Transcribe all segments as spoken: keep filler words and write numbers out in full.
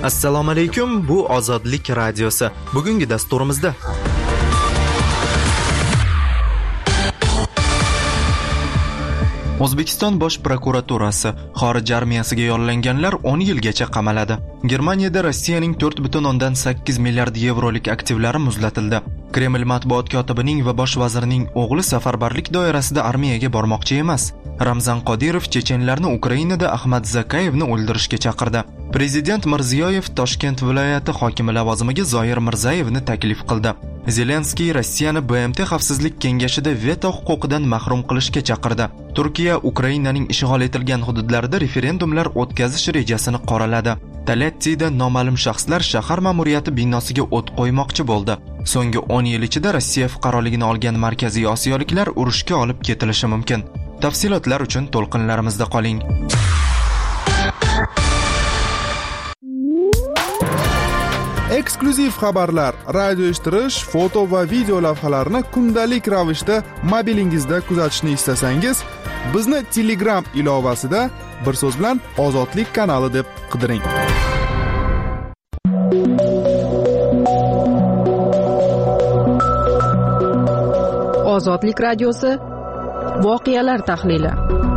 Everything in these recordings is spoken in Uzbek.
Assalomu alaykum, bu Ozodlik radiosi. Bugungi dasturimizda O'zbekiston Bosh prokuraturasi xorij armiyasiga yollanganlar o'n yilgacha qamaladi. Germaniyada Rossiyaning to'rt butun o'ndan sakkiz milliard yevrolik aktivlari muzlatildi. Kreml matbuot kotibining va bosh vazirining o'g'li safarbarlik doirasida armiyaga bormoqchi emas. Ramzan Qodirov chechenlarni Ukrainada Ahmad Zakayevni o'ldirishga chaqirdi. Prezident Mirziyoyev Toshkent viloyati hokimi lavozimiga Zoir Mirzayevni taklif qildi. Zelenskiy Rossiyani B M T xavfsizlik kengashida veto huquqidan mahrum qilishga chaqirdi. Turkiya Ukrainaning ishg'ol etilgan hududlarida referendumlar o'tkazish rejasini qoraladi. Talattida noma'lum shaxslar shahar ma'muriyati binosiga o't qo'ymoqchi bo'ldi. So'nggi o'n yil ichida Rossiya fuqaroligini olgan markaziy osiyoliklar urushga olib ketilishi mumkin. Tafsilotlar uchun to'lqinlarimizda qoling. Eksklyuziv xabarlar, radio eshittirish, foto va video lavhalarni kundalik ravishda mobilingizda kuzatishni istasangiz, bizni Telegram ilovasida bir so'z bilan Ozodlik kanali deb qidiring. Ozodlik radiosi voqealar tahlili.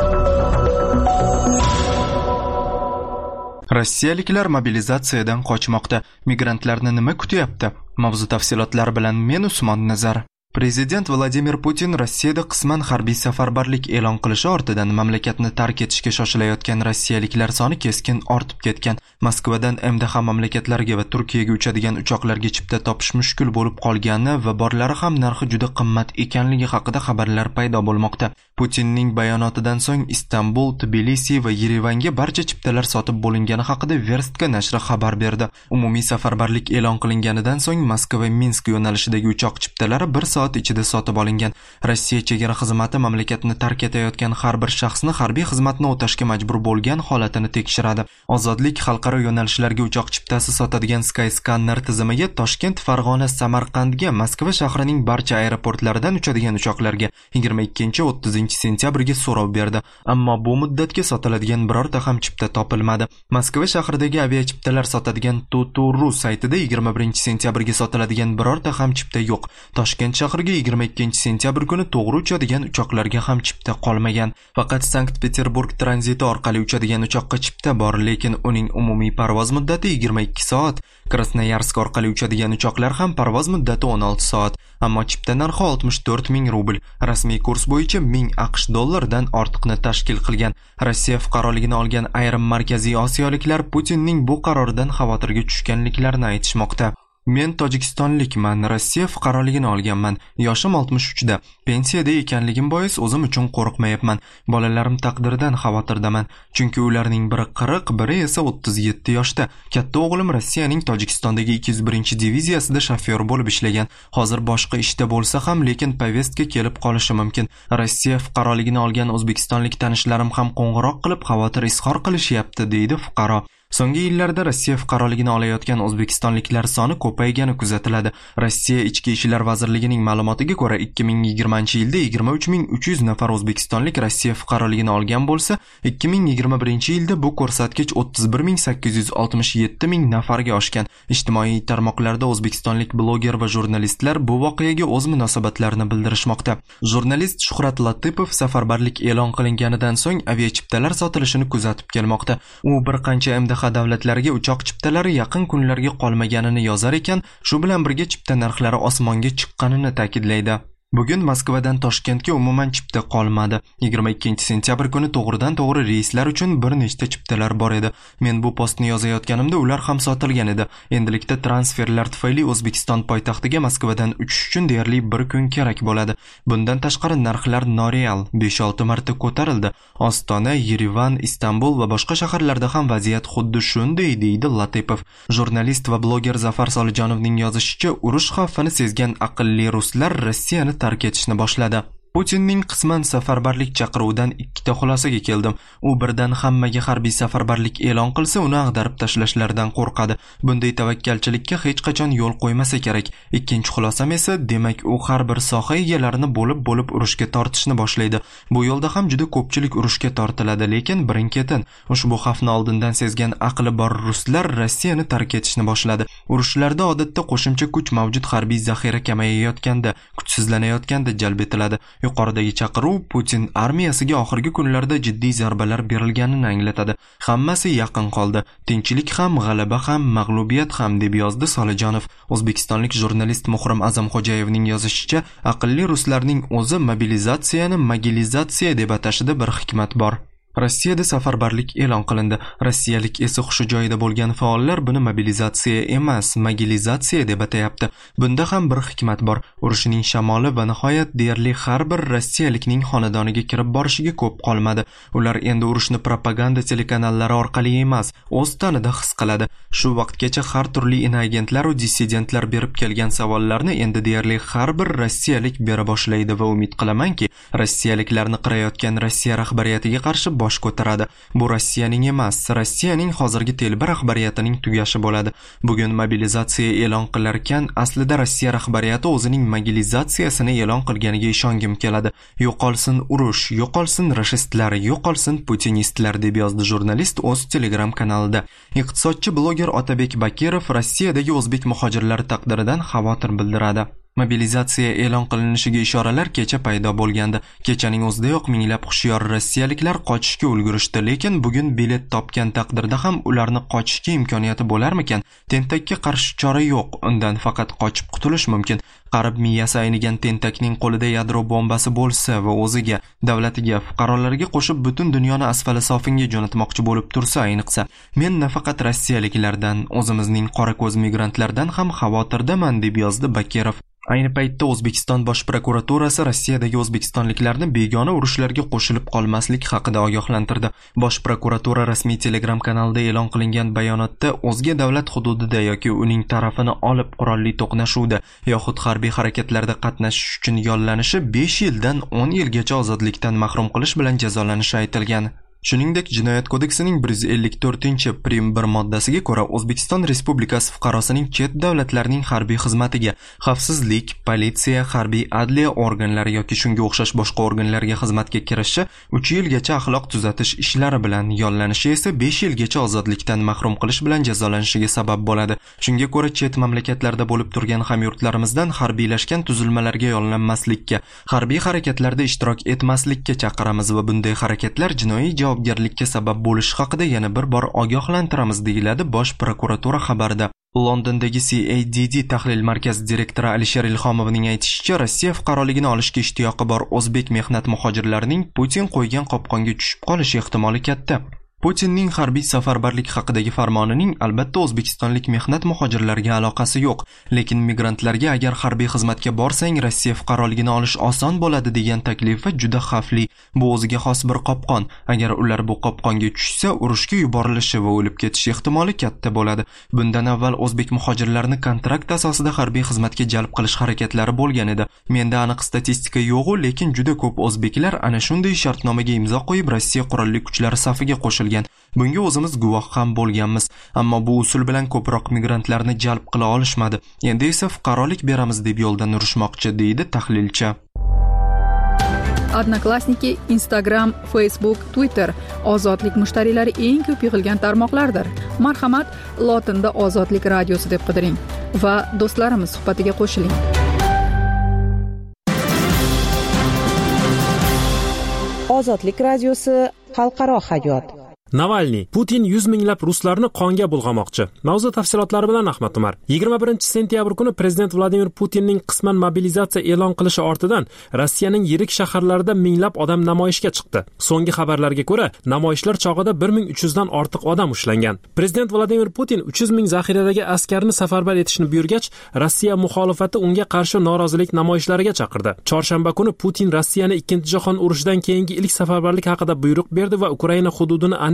Rossiyaliklar mobilizatsiyadan qochmoqda. Migrantlarni nima kutyapti? Mavzu tafsilotlari bilan men Usmon Nazar. Prezident Vladimir Putin Rossiyada qisman harbiy safarbarlik e'lon qilishi ortidan mamlakatni tark etishga shoshilayotgan rossiyaliklar soni keskin ortib ketgan. Moskvadan M D H mamlakatlarga va Turkiyaga uchadigan uchoqlarga chipta topish mushkul bo'lib qolgani va borlari ham narxi juda qimmat ekanligi haqida xabarlar paydo bo'lmoqda. Putinning bayonotidan so'ng Istanbul, Tbilisi va Yerevanga barcha chiptalar sotib bo'lingani haqida Verstka nashri xabar berdi. Umumiy safarbarlik e'lon qilinganidan so'ng Moskva va Minsk yo'nalishidagi uchoq chiptalari bir soat ichida sotib olingan. Rossiya chegara xizmati mamlakatni tark etayotgan har bir shaxsni harbiy xizmatni o'tashga majbur bo'lgan holatini tekshiradi. Ozodlik xalqaro yo'nalishlarga uchoq chiptasi sotadigan Skyscanner tizimiga Toshkent, Farg'ona, Samarqandga, Moskva shahrining barcha aeroportlaridan uchadigan uchoqlarga yigirma ikkinchi o'ttizinchi sentyabrga so'rov berdi. Ammo bu muddatga sotiladigan birorta ham chipta topilmadi. Moskva shahridagi aviachiptalar sotadigan Tuturu saytida yigirma birinchi sentyabrga sotiladigan birorta ham chipta yo'q. Toshkent shahriga yigirma ikkinchi sentyabr kuni to'g'ri uchadigan uchoqlarga ham chipta qolmagan. Faqat Sankt-Peterburg tranziti orqali uchadigan uchoqqa chipta bor, lekin uning umumiy parvoz muddati yigirma ikki soat. Krasnoyarsk orqali uchadigan uchoqlar ham parvoz muddati o'n olti soat. Ammo chipta narxi oltmish to'rt ming rubl. Rasmiy kurs bo'yicha ming AQSh dollaridan ortiqni tashkil qilgan. Rossiya fuqaroligini olgan ayrim markaziy osiyoliklar Putinning bu qaroridan xavotirga tushganliklarini aytishmoqda. Men Tojikistonlikman, Rossiya fuqaroligini olganman. Yoshim oltmish uchda. Pensiyada ekanligim bois o'zim uchun qo'rqmayapman. Bolalarim taqdiridan xavotirdaman. Chunki ularning biri qirq, biri esa o'ttiz yetti yoshda. Katta o'g'lim Rossiyaning Tojikistondagi ikki yuz birinchi diviziyasida shofyor bo'lib ishlagan. Hozir boshqa ishda bo'lsa ham, lekin povestka kelib qolishi mumkin. Rossiya fuqaroligini olgan o'zbekistonlik tanishlarim ham qo'ng'iroq qilib xavotir izhor qilishyapti, deydi fuqaro. So'nggi yillarda Rossiya fuqaroligini olayotgan o'zbekistonliklar soni ko'paygani kuzatiladi. Rossiya Ichki ishlar vazirligining ma'lumotiga ko'ra ikki ming yigirmanchi yilda yigirma uch ming uch yuz nafar o'zbekistonlik Rossiya fuqaroligini olgan bo'lsa, ikki ming yigirma birinchi yilda bu ko'rsatkich o'ttiz bir ming sakkiz yuz oltmish yetti ming nafarga oshgan. Ijtimoiy tarmoqlarda o'zbekistonlik bloger va jurnalistlar bu voqeaga o'z munosabatlarini bildirishmoqda. Jurnalist Shuhrat Latipov safarbarlik e'lon qilinganidan so'ng aviachiptalar sotilishini kuzatib kelmoqda. U bir qancha M D H davlatlariga uchoq chiptalari yaqin kunlarga qolmaganini yozar ekan, shu bilan birga chipta narxlari osmonga chiqqanini ta'kidlaydi. Bugun Moskvadan Toshkentga umuman chipta qolmadi. yigirma ikkinchi sentyabr kuni to'g'ridan to'g'ri reyslar uchun bir nechta chiptalar bor edi. Men bu postni yozayotganimda ular ham sotilgan edi. Endilikda transferlar tufayli O'zbekiston poytaxtiga Moskvadan uchish uchun deyarli bir kun kerak bo'ladi. Bundan tashqari narxlar noreal besh olti marta ko'tarildi. Ostona, Yerevan, Istanbul va boshqa shaharlarda ham vaziyat xuddi shunday, deydi Latipov. Jurnalist va bloger Zafar Solijonovning yozishicha, urush xavfini sezgan aqlli ruslar Rossiyani tark etishni boshladi. Putinning qisman safarbarlik chaqiruvidan ikkita xulosaga keldim. U birdan hammaga harbiy safarbarlik e'lon qilsa, uni ag'darib tashlashlaridan qo'rqadi. Bunday tavakkalchilikka hech qachon yo'l qo'ymasa kerak. Ikkinchi xulosam esa, demak, u har bir soha egalarini bo'lib-bo'lib urushga tortishni boshlaydi. Bu yo'lda ham juda ko'pchilik urushga tortiladi, lekin birin-ketin ushbu xavfni oldindan sezgan aqli bor ruslar Rossiyani tark etishni boshladi. Urushlarda odatda qo'shimcha kuch mavjud harbiy zaxira kamayayotganda, kuchsizlanayotganda jalb etiladi. Yuqoridagi chaqiruv Putin armiyasiga oxirgi kunlarda jiddiy zarbalar berilganini anglatadi. Hammasi yaqin qoldi. Tinchlik ham, g'alaba ham, mag'lubiyat ham, deb yozdi Solijonov. O'zbekistonlik jurnalist Muhrim Azamxo'jayevning yozishicha, aqlli ruslarning o'zi mobilizatsiyani magilizatsiya deb atashida bir hikmat bor. Rossiyada safarbarlik e'lon qilindi. Rossiyalik esi hushi joyida bo'lgan faollar buni mobilizatsiya emas, magilizatsiya deb atayapti. Bunda ham bir hikmat bor. Urushning shamoli va nihoyat deyarli har bir rossiyalikning xonadoniga kirib borishiga ko'p qolmadi. Ular endi urushni propaganda telekanallari orqali emas, o'z tanida his qiladi. Shu vaqtgacha har turli inoagentlar va dissidentlar berib kelgan savollarni endi deyarli har bir rossiyalik bera boshlaydi va umid qilamanki, rossiyaliklarni qirayotgan Rossiya rahbariyatiga qarshi bosh ko'taradi. Bu Rossiyaning emas, Rossiyaning hozirgi telba rahbariyatining tugashi bo'ladi. Bugun mobilizatsiya e'lon qilarkan, aslida Rossiya rahbariyati o'zining mobilizatsiyasini e'lon qilganiga ishongim keladi. Yo'qolsin urush, yo'qolsin rashistlar, yo'qolsin putinistlar, deb yozdi jurnalist o'z Telegram kanalida. Iqtisodchi bloger Otabek Bakirov Rossiyadagi o'zbek muhojirlari taqdiridan xavotir bildiradi. Mobilizatsiya e'lon qilinishiga ishoralar kecha paydo bo'lgandi. Kechaning o'zidayoq minglab hushyor rossiyaliklar qochishga ulgurishdi, lekin bugun bilet topgan taqdirda ham ularni qochishga imkoniyati bo'larmikan? Tentakka qarshi chora yo'q, undan faqat qochib qutulish mumkin. Qarib miyasi aynigan tentakning qo'lida yadro bombasi bo'lsa va o'ziga, davlatiga, fuqarolarga qo'shib butun dunyoni asfali sofinga jo'natmoqchi bo'lib tursa, ayniqsa, men nafaqat rossiyaliklardan, o'zimizning qora ko'z migrantlardan ham xavotirdaman, deb yozdi Bakirov. Ayni paytda O'zbekiston Bosh prokuraturasi Rossiyadagi o'zbekistonliklarni begona urushlarga qo'shilib qolmaslik haqida ogohlantirdi. Bosh prokuratura rasmiy Telegram kanalida e'lon qilingan bayonotda o'zga davlat hududida yoki uning tarafini olib qurolli to'qnashuvda yoxud harbiy harakatlarda qatnashish uchun yollanishi besh yildan o'n yilgacha ozodlikdan mahrum qilish bilan jazolanishi aytilgan. Shuningdek, Jinoyat kodeksining bir yuz ellik to'rtinchi prim bir moddasiga ko'ra O'zbekiston Respublikasi fuqarosining chet davlatlarning harbiy xizmatiga, xavfsizlik, politsiya, harbiy adliya organlari yoki shunga o'xshash boshqa organlarga xizmatga kirishi uch yilgacha axloq tuzatish ishlari bilan, yollanishi esa besh yilgacha ozodlikdan mahrum qilish bilan jazolanishiga sabab bo'ladi. Shunga ko'ra, chet mamlakatlarda bo'lib turgan hamyurtlarimizdan harbiylashgan tuzilmalarga yollanmaslikka, harbiy harakatlarda ishtirok etmaslikka chaqiramiz va bunday harakatlar jinoiy javobgarlikka sabab bo'lishi haqida yana bir bor ogohlantiramiz, deyiladi Bosh prokuratura xabarida. Londondagi C A D D tahlil markazi direktori Alisher Ilhomovning aytishicha, Rossiya fuqaroligini olishga ishtiyoqi bor o'zbek mehnat muhojirlarining Putin qo'ygan qopqonga tushib qolish ehtimoli katta. Putinning harbiy safarbarlik haqidagi farmonining albatta o'zbekistonlik mehnat muhojirlariga aloqasi yo'q, lekin migrantlarga agar harbiy xizmatga borsang Rossiya fuqaroligini olish oson bo'ladi degan taklifi juda xavfli. Bu o'ziga xos bir qopqon. Agar ular bu qopqonga tushsa, urushga yuborilishi va o'lib ketish ehtimoli katta bo'ladi. Bundan avval o'zbek muhojirlarini kontrakt asosida harbiy xizmatga jalb qilish harakatlari bo'lgan edi. Menda aniq statistika yo'q, lekin juda ko'p o'zbeklar ana shunday shartnomaga imzo qo'yib Rossiya qurolli kuchlari safiga qo'shilgan. Bunga o'zimiz guvoh ham bo'lganmiz, ammo bu usul bilan ko'proq migrantlarni jalb qila olishmadi. Endi esa fuqarolik beramiz deb yo'ldan urishmoqchi, deydi tahlilchi. Odnoklassniki, Instagram, Facebook, Twitter ozodlik mushtariylari eng ko'p yig'ilgan tarmoqlardir. Marhamat, lotinda Ozodlik radiosi deb qidiring va do'stlarimiz suhbatiga qo'shiling. Ozodlik radiosi xalqaro hayot. Navalniy, Putin yuz minglab ruslarni qonga bulg'amoqchi. Mavzu tafsilotlari bilan Ahmad Umar. yigirma birinchi sentyabr kuni prezident Vladimir Putinning qisman mobilizatsiya e'lon qilishi ortidan Rossiyaning yirik shaharlarida minglab odam namoyishga chiqdi. So'nggi xabarlarga ko'ra, namoyishlar chog'ida bir ming uch yuz dan ortiq odam ushlangan. Prezident Vladimir Putin uch yuz ming zaxiradagi askarni safarbar etishni buyurgach, Rossiya muxolifati unga qarshi norozilik namoyishlariga chaqirdi. Chorshanba kuni Putin Rossiyani ikkinchi jahon urushidan keyingi ilk safarbarlik haqida buyruq berdi va Ukraina hududini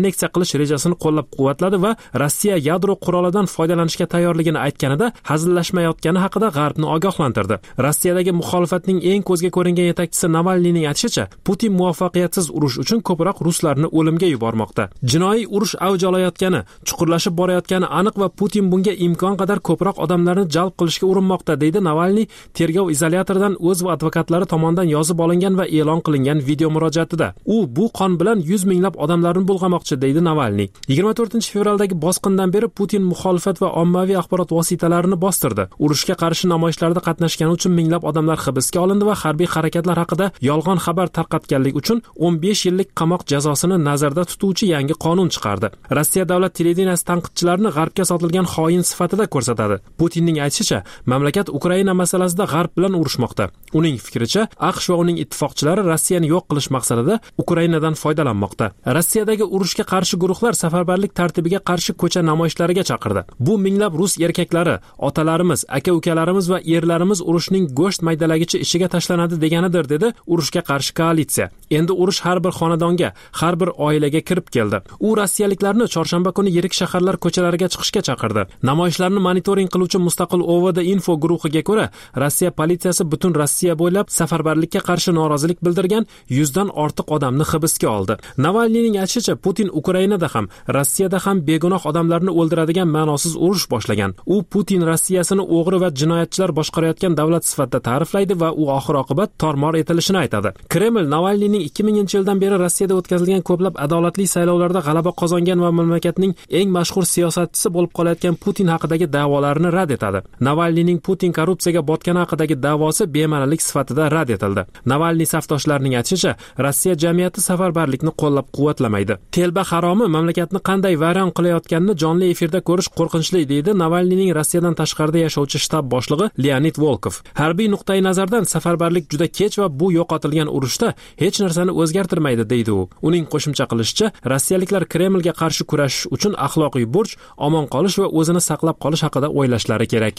anneksiya qilish rejasini qo'llab-quvvatladi va Rossiya yadro qurolidan foydalanishga tayyorligini aytganida hazillashmayotgani haqida G'arbni ogohlantirdi. Rossiyadagi muxolifatning eng ko'zga ko'ringan yetakchisi Navalniyning aytishicha, Putin muvaffaqiyatsiz urush uchun ko'proq ruslarni o'limga yubormoqda. Jinoiy urush avj olayotgani, chuqurlashib borayotgani aniq va Putin bunga imkon qadar ko'proq odamlarni jalb qilishga urinmoqda, deydi Navalniy tergov izolyatoridan o'z va advokatlari tomonidan yozib olingan va e'lon qilingan video murojaatida. U bu qon bilan yuz minglab odamlarni bulg'amoqchi, deydi Navalniy. yigirma to'rtinchi fevraldagi bosqindan beri Putin muxolifat va ommaviy axborot vositalarini bostirdi. Urushga qarshi namoyishlarda qatnashgani uchun minglab odamlar hibsga olindi va harbiy harakatlar haqida yolg'on xabar tarqatganlik uchun o'n besh yillik qamoq jazosini nazarda tutuvchi yangi qonun chiqardi. Rossiya davlat televideniyasi tanqidchilarni G'arbga sotilgan xoin sifatida ko'rsatadi. Putinning aytishicha, mamlakat Ukraina masalasida G'arb bilan urushmoqda. Uning fikricha, AQSh va uning ittifoqchilari Rossiyani yo'q qilish maqsadida Ukrainadan foydalanmoqda. Rossiyadagi urushga qarshi guruhlar safarbarlik tartibiga qarshi ko'cha namoyishlariga chaqirdi. Bu minglab rus erkaklari, otalarimiz, aka-ukalarimiz va erlarimiz urushning go'sht maydalagichi ishiga tashlanadi deganidir, dedi urushga qarshi koalitsiya. Endi urush har bir xonadonga, har bir oilaga kirib keldi. U rossiyaliklarni chorshanba kuni yirik shaharlar ko'chalariga chiqishga chaqirdi. Namoyishlarni monitoring qiluvchi mustaqil O V D info guruhiga ko'ra, Rossiya politsiyasi butun Rossiya bo'ylab safarbarlikka qarshi norozilik bildirgan yuzdan ortiq odamni hibsga oldi. Navalniyning aytishicha, Putin Ukrainada ham, Rossiyada ham begunoh odamlarni o'ldiradigan ma'nosiz urush boshlagan. U Putin Rossiyasini o'g'ri va jinoyatchilar boshqarayotgan davlat sifatida ta'riflaydi va u oxir-oqibat tormor etilishini aytadi. Kreml Navalniyning ikki minginchi yildan beri Rossiyada o'tkazilgan ko'plab adolatli saylovlarda g'alaba qozongan va mamlakatning eng mashhur siyosatchisi bo'lib qolayotgan Putin haqidagi da'volarini rad etadi. Navalniyning Putin korrupsiyaga botgani haqidagi da'vosi bema'nilik sifatida rad etildi. Navalniy safdoshlarining aytishicha, Rossiya jamiyati safarbarlikni qo'llab-quvvatlamaydi. Telba haromi mamlakatni qanday vayron qilayotganini jonli efirda ko'rish qo'rqinchli, deydi Navalniyning Rossiyadan tashqarida yashovchi shtab boshlig'i Leonid Volkov. Harbiy nuqtai nazardan safarbarlik juda kech va bu yo'qotilgan urushda hech narsani o'zgartirmaydi, deydi u. Uning qo'shimcha qilishicha, rossiyaliklar Kremlga qarshi kurashish uchun axloqiy burch, omon qolish va o'zini saqlab qolish haqida o'ylashlari kerak.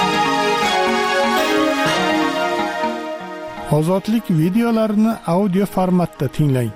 Ozodlik videolarini audio formatda tinglang.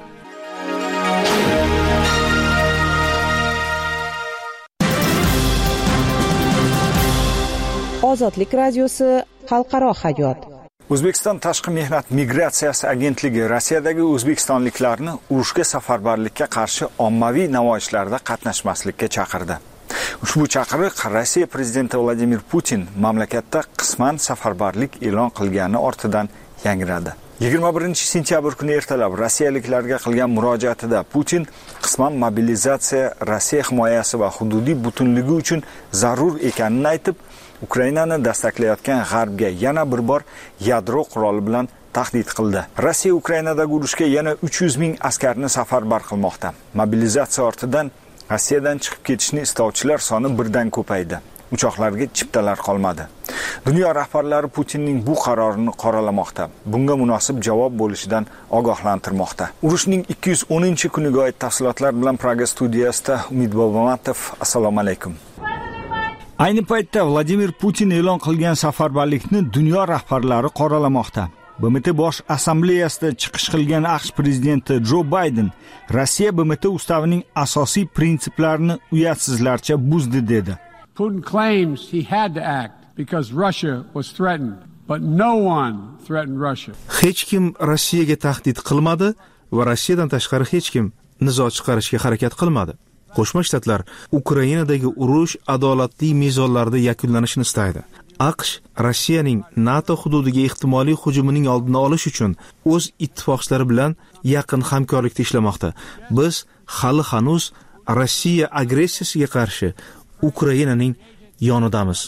Ozodlik radiosi xalqaro hayot. O'zbekiston Tashqi mehnat migratsiyasi agentligi Rossiyadagi o'zbekistonliklarni urushga safarbarlikka qarshi ommaviy namoyishlarda qatnashmaslikka chaqirdi. Ushbu chaqiriq Rossiya prezidenti Vladimir Putin mamlakatda qisman safarbarlik e'lon qilgani ortidan yangradi. yigirma birinchi sentyabr kuni ertalab rossiyaliklarga qilgan murojaatida Putin qisman mobilizatsiya Rossiya himoyasi va hududiy butunligi uchun zarur ekanini aytib, Ukrainani dastaklayotgan G'arbga yana bir bor yadro quroli bilan tahdid qildi. Rossiya Ukrainadagi urushga yana uch yuz ming askarni safarbar qilmoqda. Mobilizatsiya ortidan Rossiyadan chiqib ketishni istovchilar soni birdan ko'paydi. Uchoqlarga chiptalar qolmadi. Dunyo rahbarlari Putinning bu qarorini qoralamoqda. Bunga munosib javob bo'lishidan ogohlantirmoqda. Urushning ikki yuz o'ninchi kuniga oid tafsilotlar bilan Praga studiyasida Umid Bobomatov. Assalomu alaykum. Ayni paytda Vladimir Putin e'lon qilgan safarbarlikni dunyo rahbarlari qoralamoqda. B M T bosh assambleyasida chiqish qilgan AQSh prezidenti Jo Bayden Rossiya B M T ustavining asosiy prinsiplarini uyatsizlarcha buzdi dedi. Putin claims he had to act because Russia was threatened, but no one threatened Russia. Hech kim Rossiyaga tahdid qilmadi va Rossiyadan tashqari hech kim nizo chiqarishga harakat qilmadi. Qo'shma Shtatlar Ukrainadagi urush adolatli mezonlarda yakunlanishini istaydi. AQSh Rossiyaning NATO hududiga ehtimoliy hujumining oldini olish uchun o'z ittifoqchilari bilan yaqin hamkorlikda ishlamoqda. Biz hali hanuz Rossiya agressiyasiga qarshi Ukrainaning yonidamiz.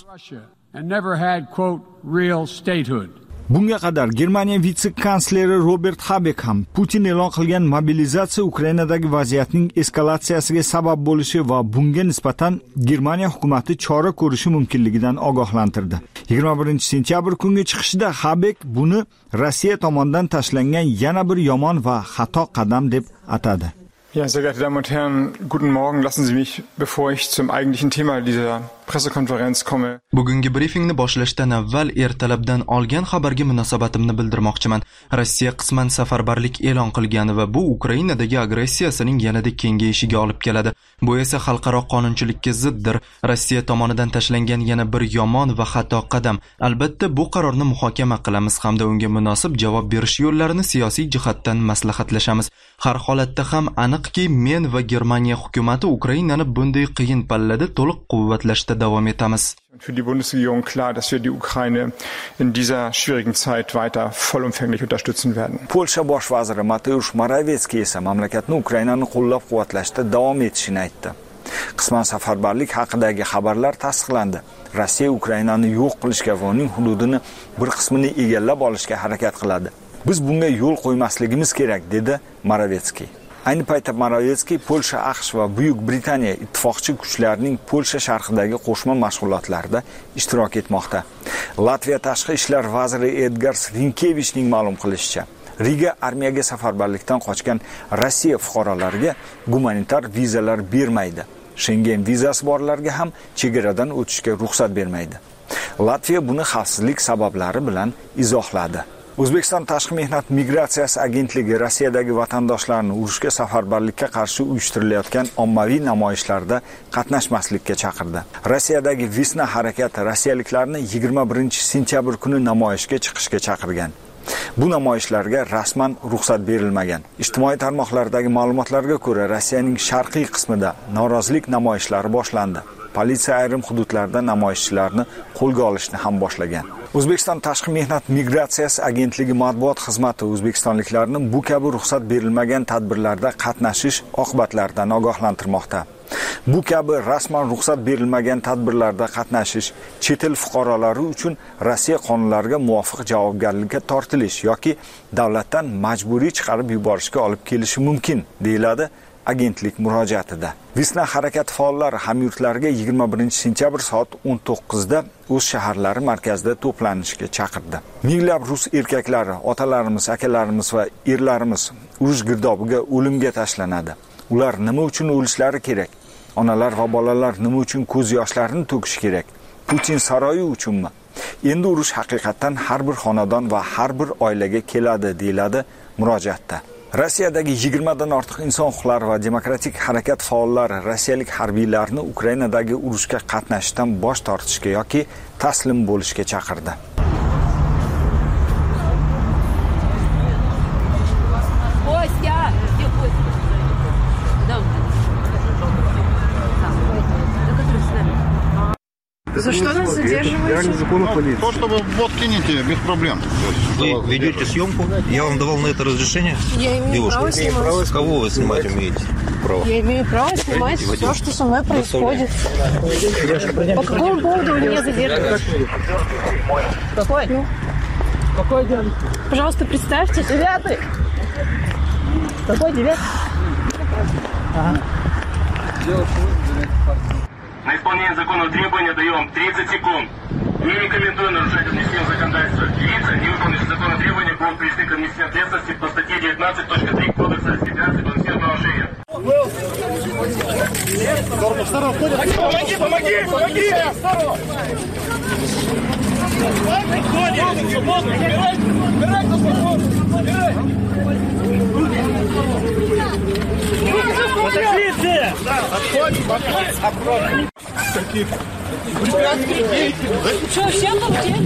Bunga qadar Germaniya vitse-kansleri Robert Habeck ham Putin e'lon qilgan mobilizatsiya Ukrainadagi vaziyatning eskalatsiyasiga sabab bo'lishi va bunga nisbatan Germaniya hukumatı chora ko'rishi mumkinligidan ogohlantirdi. yigirma birinchi sentyabr kungi chiqishida Habeck buni Rossiya tomonidan tashlangan yana bir yomon va xato qadam deb atadi. Ja, sehr geehrte Damen und Herren, guten Morgen. Lassen Sie mich, bevor ich zum eigentlichen Thema dieser Pressekonferenz komme. Bugungi brifingni boshlashdan avval ertalabdan olgan xabarga munosabatimni bildirmoqchiman. Rossiya qisman safarbarlik e'lon qilgani va bu Ukrainadagi agressiyasining yanada kengayishiga olib keladi. Bu esa xalqaro qonunchilikka ziddir. Rossiya tomonidan tashlangan yana bir yomon va xato qadam. Albatta bu qarorni muhokama qilamiz hamda unga munosib javob berish yo'llarini siyosiy jihatdan maslahatlashamiz. Har holatda ham aniqki, men va Germaniya hukumatı Ukrainani bunday qiyin pallada to'liq quvvatlashda davom etamiz. Für die Bundesregierung klar, dass wir die Ukraine in dieser schwierigen Zeit weiter vollumfänglich unterstützen werden. Polsha bosh vaziri Mateusz Morawiecki esa mamlakatni Ukrainani qo'llab-quvvatlashda davom etishini aytdi. Qisman safarbarlik haqidagi xabarlar tasdiqlandi. Rossiya Ukrainani yo'q qilishga va uning hududini bir qismini egallab olishga harakat qiladi. Biz bunga yo'l qo'ymasligimiz kerak, dedi Morawiecki. Ayni paytda Morawiecki Polsha, AQSh va Buyuk Britaniya ittifoqchi kuchlarining Polsha sharqidagi qo'shma mashg'ulotlarida ishtirok etmoqda. Latviya tashqi ishlar vaziri Edgars Rinkevichning ma'lum qilishicha, Riga armiyaga safarbarlikdan qochgan Rossiya fuqarolariga gumanitar vizalar bermaydi. Schengen vizasi borlarga ham chegaradan o'tishga ruxsat bermaydi. Latviya buni xavfsizlik sabablari bilan izohladi. O'zbekiston Tashqi mehnat migratsiyasi agentligi Rossiyadagi vatandoshlarni urushga safarbarlikka qarshi uyushtirilayotgan ommaviy namoyishlarda qatnashmaslikka chaqirdi. Rossiyadagi Vesna harakati rossiyaliklarni yigirma birinchi sentyabr kuni namoyishga chiqishga chaqirgan. Bu namoyishlarga rasman ruxsat berilmagan. Ijtimoiy tarmoqlardagi ma'lumotlarga ko'ra, Rossiyaning sharqiy qismida norozilik namoyishlari boshlandi. Politsiya ayrim hududlarda namoyishchilarni qo'lga olishni ham boshlagan. O'zbekiston Tashqi mehnat migratsiyasi agentligi matbuot xizmati o'zbekistonliklarni bu kabi ruxsat berilmagan tadbirlarda qatnashish oqibatlaridan ogohlantirmoqda. Bu kabi rasman ruxsat berilmagan tadbirlarda qatnashish chet el fuqarolari uchun Rossiya qonunlariga muvofiq javobgarlikka tortilish yoki davlatdan majburiy chiqarib yuborishga olib kelishi mumkin, deyiladi agentlik murojaatida. Vesna harakati faollari hamyurtlarga yigirma birinchi sentyabr soat o'n to'qqizda o'z shaharlari markazida to'planishga chaqirdi. Minglab rus erkaklari, otalarimiz, akalarimiz va erlarimiz urush girdobiga o'limga tashlanadi. Ular nima uchun o'lishlari kerak? Onalar va bolalar nima uchun ko'z yoshlarini to'kish kerak? Putin saroyi uchunmi? Endi urush haqiqatan har bir xonadon va har bir oilaga keladi, deyiladi murojaatda. Rossiyadagi yigirma dan ortiq inson huquqlari va demokratik harakat faollari rossiyalik harbiylarni Ukrainadagi urushga qatnashishdan bosh tortishga yoki taslim bo'lishga chaqirdi. За что нас задерживаете? То, что вы вот кинете, без проблем. Вы ведете съемку? Я вам давал на это разрешение? Я имею Девушка, право снимать. Кого вы снимать умеете? Право. Я имею право снимать все, что со мной происходит. По какому поводу вы меня задерживаете? Какой? Ну? Какой день? Пожалуйста, представьте. Девятый. Какой девятый? Ага. На исполнение законного требования даем тридцать секунд. Не рекомендую нарушать административное законодательство. Лица, не выполнившие законное требование, будут привлечены к административной ответственности по статье девятнадцать точка три Кодекса Федерации административного нарушения. Помоги, помоги, помоги! Отойдите! Отходим, отходим, отходим. Что, всем хотели?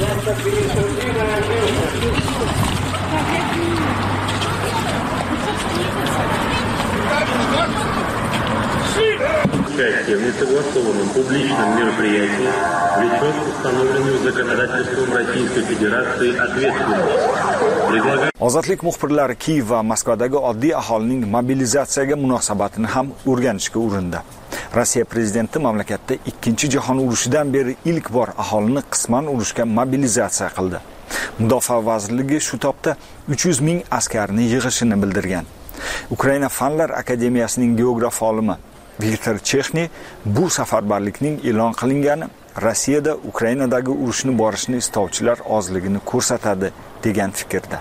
Участие в несогласованном публичном мероприятии влечет установленную законодательством Российской Федерации ответственность. Предлагаю... Ozodlik muxbirlari Kiyev va Moskvadagi oddiy aholining mobilizatsiyaga munosabatini ham o'rganishga urindi. Rossiya prezidenti mamlakatda ikkinchi jahon urushidan beri ilk bor aholini qisman urushga mobilizatsiya qildi. Mudofaa vazirligi shu topda uch yuz ming askarni yig'ishini bildirgan. Ukraina Fanlar akademiyasining geograf olimi Viktor Chexny bu safarbarlikning e'lon qilingani Rossiyada Ukrainadagi urushni borishni istovchilar ozligini ko'rsatadi, degan fikrda.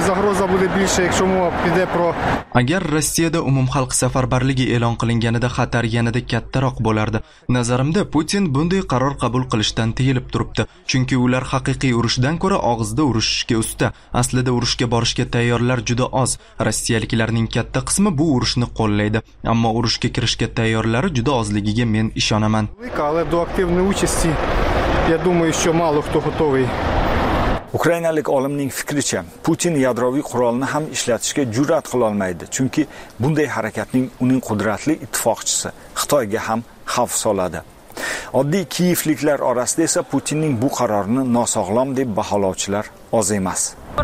Agar Rossiyada umumxalq safarbarligi e'lon qilinganida xatar yanada kattaroq bo'lardi. Nazarimda Putin bunday qaror qabul qilishdan tiyilib turibdi, chunki ular haqiqiy urushdan ko'ra og'izda urushishga usta. Aslida urushga borishga tayyorlar juda oz. Rossiyaliklarning katta qismi bu urushni qo'llaydi, ammo urushga kirishga tayyorlari juda ozligiga men ishonaman. Ukrainalik olimning fikricha, Putin yadroviy qurolni ham ishlatishga jur'at qila olmaydi, chunki bunday harakatning uning qudratli ittifoqchisi Xitoyga ham xavf soladi. Oddiy kiyevliklar orasida esa Putinning bu qarorini nosog'lom deb baholovchilar oz emas.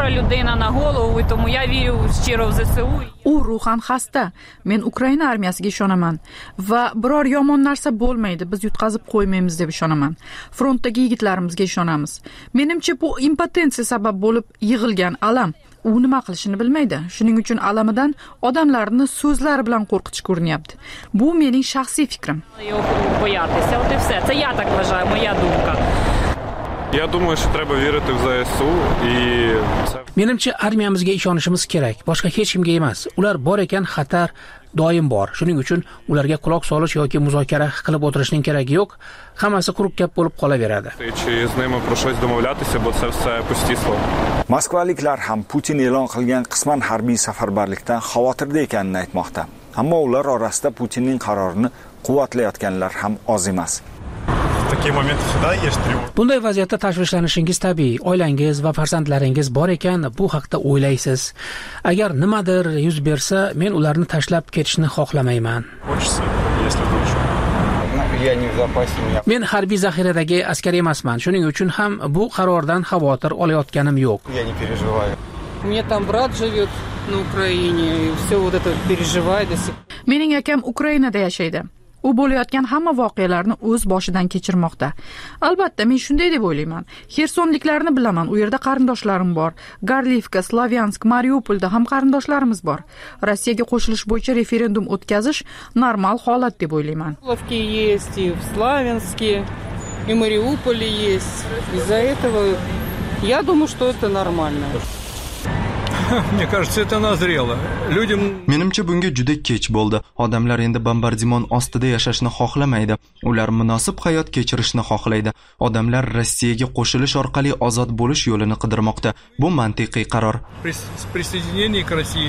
U ruhan xasta. Men Ukraina armiyasiga ishonaman va biror yomon narsa bo'lmaydi, biz yutqazib qo'ymaymiz deb ishonaman. Frontdagi yigitlarimizga ishonamiz. Menimcha bu impotensiya sabab bo'lib yig'ilgan alam. U nima qilishini bilmaydi. Shuning uchun alamidan odamlarni so'zlari bilan qo'rqitish ko'rinyapti. Bu mening shaxsiy fikrim. Я думаю, что треба вірити в ЗСУ и Menimcha armiyamizga ishonishimiz kerak, boshqa hech kimga emas. Ular bor ekan, xatar doim bor. Shuning uchun ularga quloq solish yoki muzokara qilib o'tirishning keragi yo'q. Hammasi quruq gap bo'lib qolaveradi. Чи з ними про щось домовлятися, бо це все пусті слова. Moskvaliklar ham Putin e'lon qilgan qisman harbiy safarbarlikdan xavotirda ekanini aytmoqda. Ammo ular orasida Putinning qarorini quvvatlayotganlar ham oz emas. Bunday vaziyatda tashvishlanishingiz tabiiy. Oilangiz va farzandlaringiz bor ekan, bu haqda o'ylaysiz. Agar nimadir yuz bersa, men ularni tashlab ketishni xohlamayman. Men harbiy zaxiradagi askar emasman. Shuning uchun ham bu qarordan xavotir olayotganim yo'q. Mening akam Ukrainada yashaydi. U bo'layotgan hamma voqealarni o'z boshidan kechirmoqda. Albatta, men shunday deb o'ylayman. Xersonliklarni bilaman, u yerda qarindoshlarim bor. Garlivka, Slavyansk, Mariupolda ham qarindoshlarimiz bor. Rossiyaga qo'shilish bo'yicha referendum o'tkazish normal holat deb o'ylayman. Есть и в Славянске, и в Мариуполе есть. Из-за этого я думаю, что это нормально. Мне кажется, это назрело. Людям Menimcha bunga juda kech bo'ldi. Odamlar endi bombardimon ostida yashashni xohlamaydi. Ular munosib hayot kechirishni xohlaydi. Odamlar Rossiyaga qo'shilish orqali ozod bo'lish yo'lini qidirmoqda. Bu mantiqiy qaror. Присоединение к России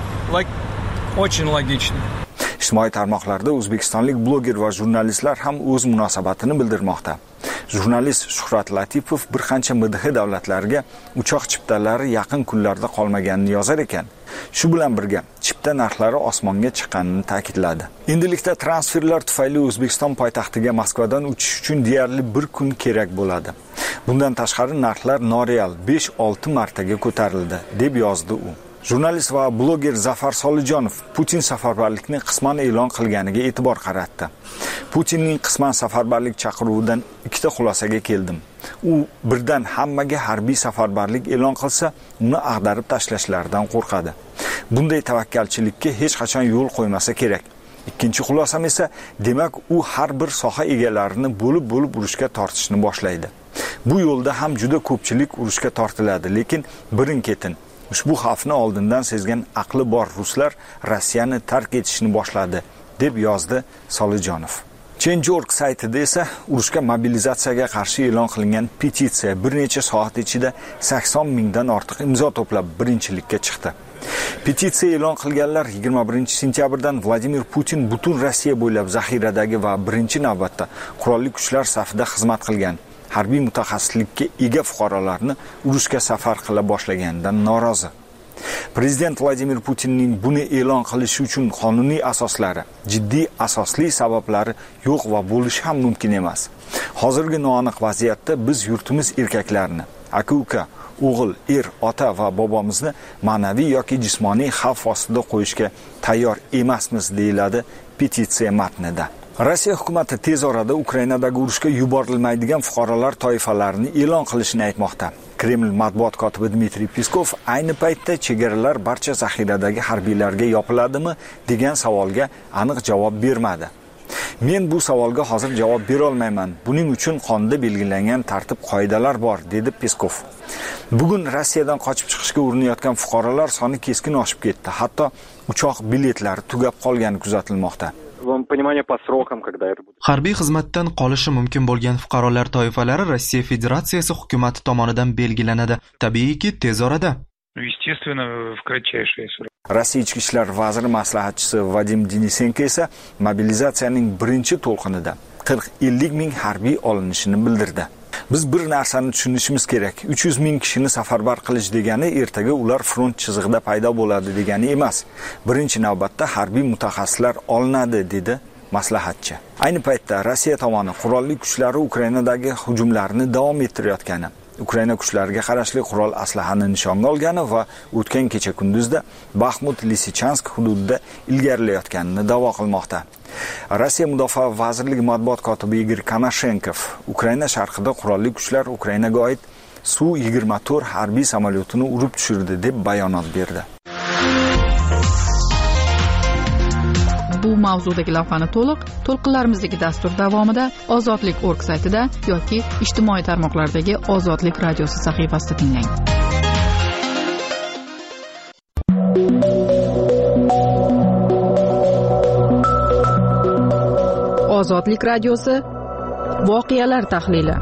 очень логично. Ijtimoiy tarmoqlarda o'zbekistonlik bloger va jurnalistlar ham o'z munosabatini bildirmoqda. Jurnalist Shuhrat Latipov bir qancha M D H davlatlarga uchoq chiptalari yaqin kunlarda qolmaganini yozar ekan. Shu bilan birga chipta narxlari osmonga chiqqanini ta'kidladi. Endilikda transferlar tufayli O'zbekiston poytaxtiga Moskvadan uchish uchun deyarli bir kun kerak bo'ladi. Bundan tashqari narxlar noreal besh olti martaga ko'tarildi, deb yozdi u. Jurnalist va bloger Zafar Solijonov Putin safarbarlikni qisman e'lon qilganiga e'tibor qaratdi. Putinning qisman safarbarlik chaqiruvidan ikkita xulosaga keldim. U birdan hammaga harbiy safarbarlik e'lon qilsa, uni ag'darib tashlashlaridan qo'rqadi. Bunday tavakkalchilikka hech qachon yo'l qo'ymasa kerak. Ikkinchi xulosam esa, demak, u har bir soha egalarini bo'lib-bo'lib urushga tortishni boshlaydi. Bu yo'lda ham juda ko'pchilik urushga tortiladi, lekin birin-ketin ushbu xavfni oldindan sezgan aqli bor ruslar Rossiyani tark etishni boshladi, deb yozdi Solijonov. Change dot org saytida esa urushga mobilizatsiyaga qarshi e'lon qilingan petitsiya bir necha soat ichida sakson mingdan ortiq imzo to'plab birinchilikka chiqdi. Petitsiya e'lon qilganlar yigirma birinchi sentyabrdan Vladimir Putin butun Rossiya bo'ylab zaxiradagi va birinchi navbatda qurolli kuchlar safida xizmat qilgan harbiy mutaxassislikka ega fuqarolarni urushga safar qila boshlaganidan norozi. Prezident Vladimir Putinning buni e'lon qilishi uchun qonuniy asoslari, jiddiy asosli sabablari yo'q va bo'lishi ham mumkin emas. Hozirgi noaniq vaziyatda biz yurtimiz erkaklarini, aka-uka, o'g'il, er, ota va bobomizni ma'naviy yoki jismoniy xavf ostida qo'yishga tayyor emasmiz, deyiladi petitsiya matnida. Rossiya hukumati tez orada Ukrainadagi urushga yuborilmaydigan fuqarolar toifalarini e'lon qilishini aytmoqda. Kreml matbuot kotibi Dmitriy Peskov ayni paytda chegaralar barcha zaxiradagi harbiylarga yopiladimi degan savolga aniq javob bermadi. Men bu savolga hozir javob bera olmayman. Buning uchun qonunda belgilangan tartib-qoidalar bor, dedi Peskov. Bugun Rossiyadan qochib chiqishga urinayotgan fuqarolar soni keskin oshib ketdi. Hatto uchoq biletlari tugab qolgani kuzatilmoqda. Harbiy xizmatdan qolishi mumkin bo'lgan fuqarolar toifalari Rossiya Federatsiyasi hukumati tomonidan belgilanadi. Tabiiyki, tez orada. Rossiya ichki ishlar vaziri maslahatchisi Vadim Denisenko esa mobilizatsiyaning birinchi to'lqinida qirq ellik ming harbiy olinishini bildirdi. Biz bir narsani tushunishimiz kerak. uch yuz ming kishini safarbar qilish degani ertaga ular front chizig'ida paydo bo'ladi degani emas. Birinchi navbatda harbiy mutaxassislar olinadi, dedi maslahatchi. Ayni paytda Rossiya tomoni qurolli kuchlari Ukrainadagi hujumlarni davom ettirayotgani, Ukraina kuchlariga qarashli qurol aslahani nishonga olgani va o'tgan kecha kunduzda Baxmut Lisichansk hududida ilgarilayotganini da'vo qilmoqda. Rossiya Mudofaa vazirligi matbuot kotibi Igor Konashenkov Ukraina sharqida qurolli kuchlar Ukrainaga oid Su yigirma to'rt harbiy samolyotini urib tushirdi deb bayonot berdi. Bu mavzudagi lavhani to'liq to'lqinlarimizdagi dastur davomida ozodlik nokta org saytida yoki ijtimoiy tarmoqlardagi Ozodlik radiosi sahifasida tinglang. Ozodlik radiosi voqealar tahlili.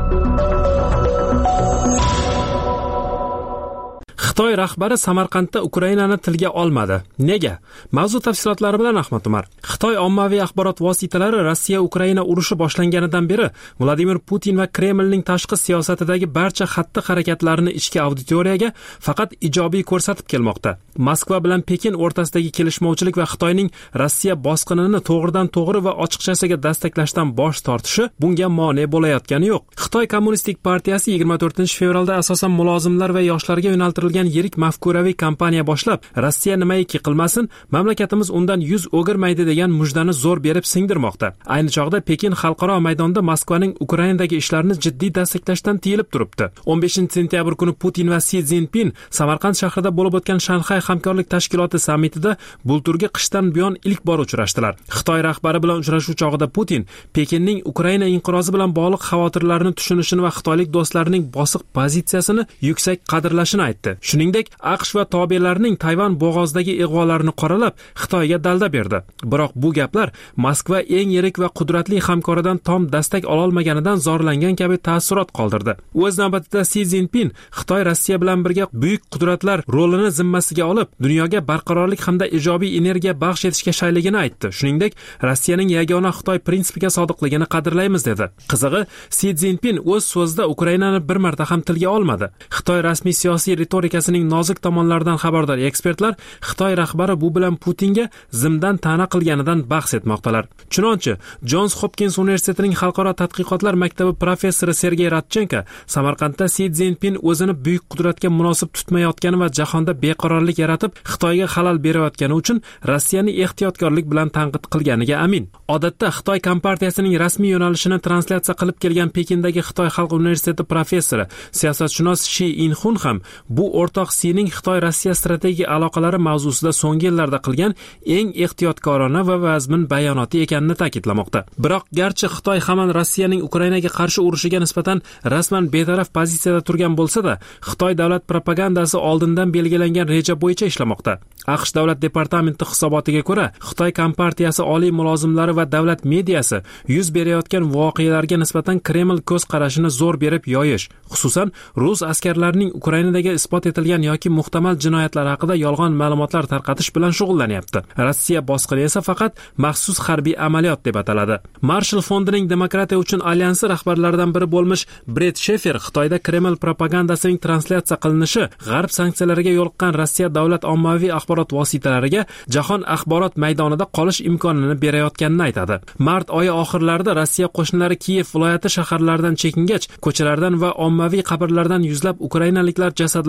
Xitoy rahbari Samarqandda Ukrainani tilga olmadi. Nega? Mavzu tafsilotlari bilan Ahmad Umar. Xitoy ommaviy axborot vositalari Rossiya Ukraina urushi boshlanganidan beri Vladimir Putin va Kremlning tashqi siyosatidagi barcha xatti-harakatlarini ichki auditoriyaga faqat ijobiy ko'rsatib kelmoqda. Moskva bilan Pekin o'rtasidagi kelishmovchilik va Xitoyning Rossiya bosqinini to'g'ridan to'g'ri va ochiqchasiga dastaklashdan bosh tortishi bunga mane bo'layotgani yo'q. Xitoy Kommunistik partiyasi yigirma to'rtinchi fevralda asosan mulozimlar va yoshlarga yo'naltirilgan yirik mafkuraviy kampaniya boshlab, Rossiya nimaiki qilmasin, mamlakatimiz undan yuz o'girmaydi degan mujdani zo'r berib singdirmoqda. Ayni chog'da Pekin xalqaro maydonda Moskvaning Ukrainadagi ishlarini jiddiy dastaklashdan tiyilib turibdi. o'n beshinchi sentyabr kuni Putin va Si Zinpin Samarqand shahrida bo'lib o'tgan Shanxay hamkorlik tashkiloti sammitida bulturgi qishdan buyon ilk bor uchrashdilar. Xitoy rahbari bilan uchrashuv chog'ida Putin Pekinning Ukraina inqirozi bilan bog'liq xavotirlarni tushunishini va xitoylik do'stlarining bosiq pozitsiyasini yuksak qadrlashini aytdi. Shuningdek, AQSh va tobelarining Tayvan bo'g'ozidagi ig'volarini qoralab, Xitoyga dalda berdi. Biroq bu gaplar Moskva eng yirik va qudratli hamkoridan tom dastak ola olmaganidan zorlangan kabi ta'ssurot qoldirdi. O'z navbatida Si Zinpin Xitoy Rossiya bilan birga buyuk qudratlar rolini zimmasiga olib, dunyoga barqarorlik hamda ijobiy energiya baxsh etishga shayligini aytdi. Shuningdek, Rossiyaning yagona Xitoy prinsipiga sodiqligini qadrlaymiz dedi. Qizig'i, Si Zinpin o'z so'zida Ukrainani bir marta ham tilga olmadi. Xitoy rasmiy siyosiy retorikasining nozik tomonlaridan xabardor ekspertlar Xitoy rahbari bu bilan Putinga zimdan ta'na qilganidan bahs etmoqdalar. Chunonchi, Johns Hopkins universitetining xalqaro tadqiqotlar maktabi professori Sergey Radchenko Samarqandda Si Zinpin o'zini buyuk qudratga munosib tutmayotgani va jahonda beqarorlik yaratib, Xitoyga xalal berayotgani uchun Rossiyani ehtiyotkorlik bilan tanqid qilganiga amin. Odatda Xitoy kompartiyasining rasmiy yo'nalishini translyatsiya qilib kelgan Pekindagi Xitoy Xalq universiteti professori, siyosatshunos Shi Inxun ham bu o'rtoq Sining Xitoy-Rossiya strategik aloqalari mavzusida so'nggi yillarda qilgan eng ehtiyotkorona va vazmin bayonoti ekanini ta'kidlamoqda. Biroq garchi Xitoy hamon Rossiyaning Ukrainaga qarshi urushiga nisbatan rasman betaraf pozitsiyada turgan bo'lsa-da, Xitoy davlat propagandasi oldindan belgilangan reja bo'yicha ishlamoqda. AQSh davlat departamenti hisobotiga ko'ra, Xitoy kompartiyasi oliy mulozimlari va davlat mediyasi yuz berayotgan voqealarga nisbatan Kreml ko'z qarashini zo'r berib yoyish, xususan rus askarlarining Ukrainadagi isbot etilgan yoki muhtamal jinoyatlar haqida yolg'on ma'lumotlar tarqatish bilan shug'ullanyapti. Rossiya bosqini esa faqat maxsus harbiy amaliyot deb ataladi. Marshall fondining demokratiya uchun alyansi rahbarlaridan biri bo'lmish Brett Shefer Xitoyda Kreml propagandasining translyatsiya qilinishi g'arb sanksiyalariga yo'liqqan Rossiya davlat ommaviy axborot vositalariga jahon axborot maydonida qolish imkonini berayotganini aytadi. Mart oyi oxirlarida Rossiya qo'shinlari Kiyev viloyati shaharlaridan chekingach, ko'chalardan va ommaviy qabrlardan yuzlab ukrainaliklar jasadlari topilgan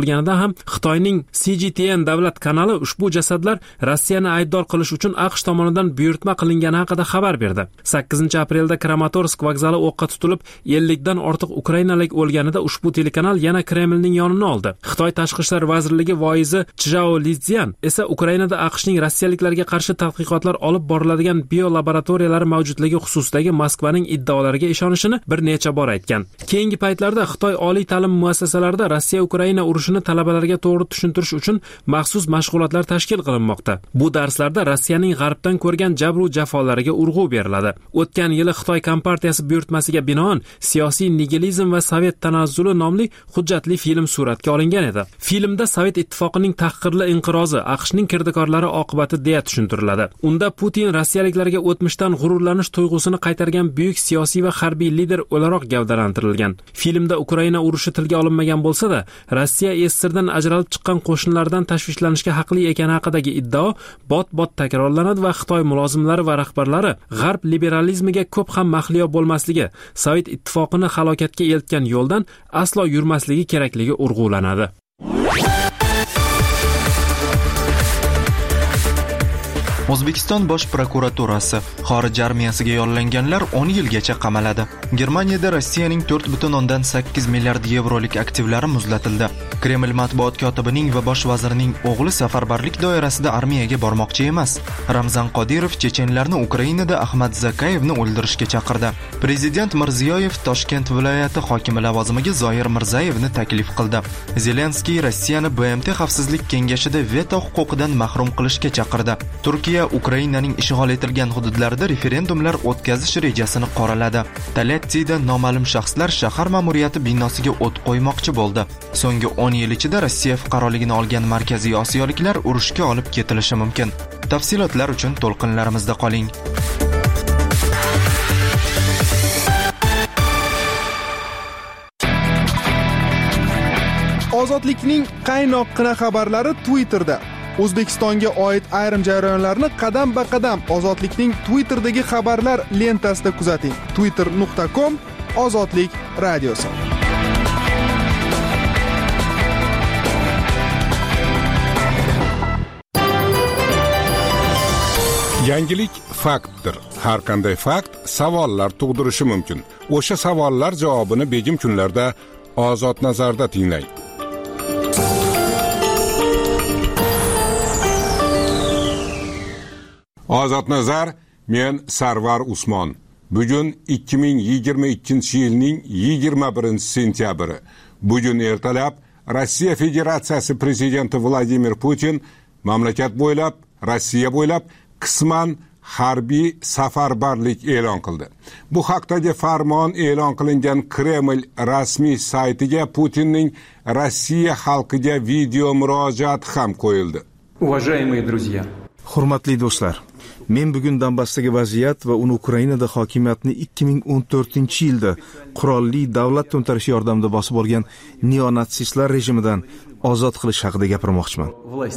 bo'lganida ham Xitoyning C G T N davlat kanali ushbu jasadlar Rossiyani aybdor qilish uchun AQSh tomonidan buyurtma qilingani haqida xabar berdi. sakkizinchi aprelda Kramatorsk vokzali o'qqa tutilib, ellik dan ortiq ukrainalik o'lganida ushbu telekanal yana Kremlning yonini oldi. Xitoy tashqi ishlar vazirligi voizi Chjao Lizian esa Ukrainada AQShning rossiyaliklarga qarshi tadqiqotlar olib boriladigan biolaboratoriyalari mavjudligi xususidagi Moskvaning iddaolariga ishonishini bir necha bor aytgan. Keyingi paytlarda Xitoy oliy ta'lim muassasalarida Rossiya-Ukraina urushini talabalarga to'g'ri tushuntirish uchun maxsus mashg'ulotlar tashkil qilinmoqda. Bu darslarda Rossiyaning g'arbdan ko'rgan jabr va jafolariga urg'u beriladi. O'tgan yili Xitoy kompartiyasi buyurtmasiga binoan siyosiy nigilizm va sovet tanazzuli nomli hujjatli film suratga olingan edi. Filmda Sovet ittifoqining tahqirli inqirozi AQShning kirdikorlari oqibati deya tushuntiriladi. Unda Putin rossiyaliklarga o'tmishdan g'ururlanish tuyg'usini qaytargan buyuk siyosiy va harbiy lider o'laroq gavdalantirilgan. Filmda Ukraina urushi tilga olinmagan bo'lsa-da, Rossiya S S Rdan ajralib chiqqan qo'shinlardan tashvishlanishga haqli ekani haqidagi iddao bot-bot takrorlanadi va Xitoy mulozimlari va rahbarlari g'arb liberalizmiga ko'p ham mahliyo bo'lmasligi, Sovet ittifoqini halokatga eltgan yo'ldan aslo yurmasligi kerakligi urg'ulanadi. O'zbekiston bosh prokuraturasi xorij armiyasiga yollanganlar o'n yilgacha qamaladi. Germaniyada Rossiyaning to'rt butun o'ndan sakkiz milliard yevrolik aktivlari muzlatildi. Kreml matbuot kotibining va bosh vazirining o'g'li safarbarlik doirasida armiyaga bormoqchi emas. Ramzan Qodirov chechenlarni Ukrainada Ahmad Zakayevni o'ldirishga chaqirdi. Prezident Mirziyoyev Toshkent viloyati hokimi lavozimiga Zoir Mirzayevni taklif qildi. Zelenskiy Rossiyani B M T xavfsizlik kengashida veto huquqidan mahrum qilishga chaqirdi. Turkiya Ukrainaning ishg'ol etilgan hududlarida referendumlar o'tkazish rejasini qoraladi. Talattida noma'lum shaxslar shahar ma'muriyati binosiga o't qo'ymoqchi bo'ldi. So'nggi o'n yil ichida Rossiya fuqaroligini olgan markaziy osiyoliklar urushga olib ketilishi mumkin. Tafsilotlar uchun to'lqinlarimizda qoling. Ozodlikning qaynoqqina xabarlari Twitterda. O'zbekistonga oid ayrim jarayonlarni qadam-ba-qadam Ozodlikning Twitter'dagi xabarlar lentasida kuzating. twitter nuqta com Ozodlik radiosi. Yangilik faktdir. Har qanday fakt savollar tug'dirishi mumkin. O'sha savollar javobini begim kunlarda Ozod nazarda tinglang. Ozod nazar, men Sarvar Usmon. Bugun ikki ming yigirma ikkinchi yilning yigirma birinchi sentyabri. Bugun ertalab Rossiya Federatsiyasi prezidenti Vladimir Putin mamlakat bo'ylab, Rossiya bo'ylab qisman harbiy safarbarlik e'lon qildi. Bu haqdagi farmon e'lon qilingan Kreml rasmiy saytiga Putinning Rossiya xalqiga video murojaati ham qo'yildi. Уважаемые друзья, hurmatli do'stlar, men bugun Donbassdagi vaziyat va uni Ukrainada hokimiyatni ikki ming o'n to'rtinchi yilda qurolli davlat to'ntarishi yordamida bosib olgan neonatsistlar rejimidan ozod qilish haqida gapirmoqchiman.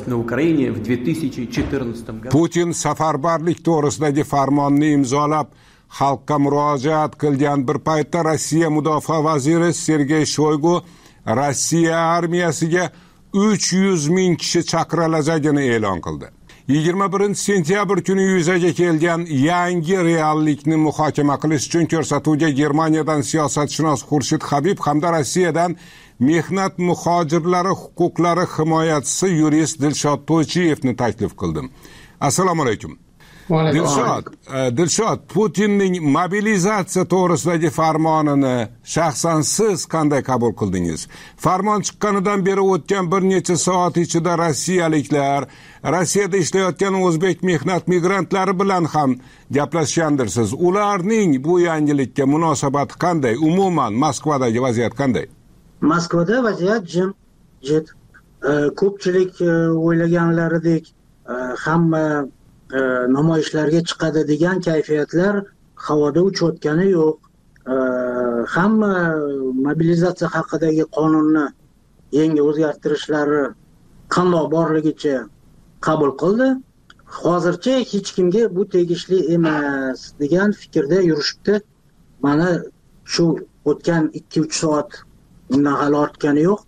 Putin safarbarlik to'g'risidagi farmonni imzolab, xalqqa murojaat qilgan bir paytda Rossiya mudofaa vaziri Sergey Shoygu Rossiya armiyasiga uch yuz ming kishi chaqirilajagini e'lon qildi. yigirma birinchi sentyabr kuni yuzaga kelgan yangi reallikni muhokama qilish uchun ko'rsatuvga Germaniyadan siyosatshunos Xurshid Habib hamda Rossiyadan mehnat muhojirlari huquqlari himoyachisi yurist Dilshod To'ychiyevni taklif qildim. Assalomu alaykum. Dilshod, Dilshod, Putinning mobilizatsiya to'g'risidagi farmonini shaxsan siz qanday qabul qildingiz? Farmon chiqqanidan beri o'tgan bir necha soat ichida rossiyaliklar, Rossiyada ishlayotgan o'zbek mehnat migrantlari bilan ham gaplashgandirsiz. Ularning bu yangilikka munosabati qanday? Umuman Moskvadagi vaziyat qanday? Moskvada vaziyat jim, jid. Ko'pchilik o'ylaganlaridek hamma namoyishlarga chiqadi degan kayfiyatlar havoda uchayotgani yo'q. Hamma mobilizatsiya haqidagi qonunni yangi o'zgartirishlari qandoq borligicha qabul qildi. Hozircha hech kimga bu tegishli emas degan fikrda yurishibdi. Mana shu o'tgan ikki uch soat undan hali ortgani yo'q.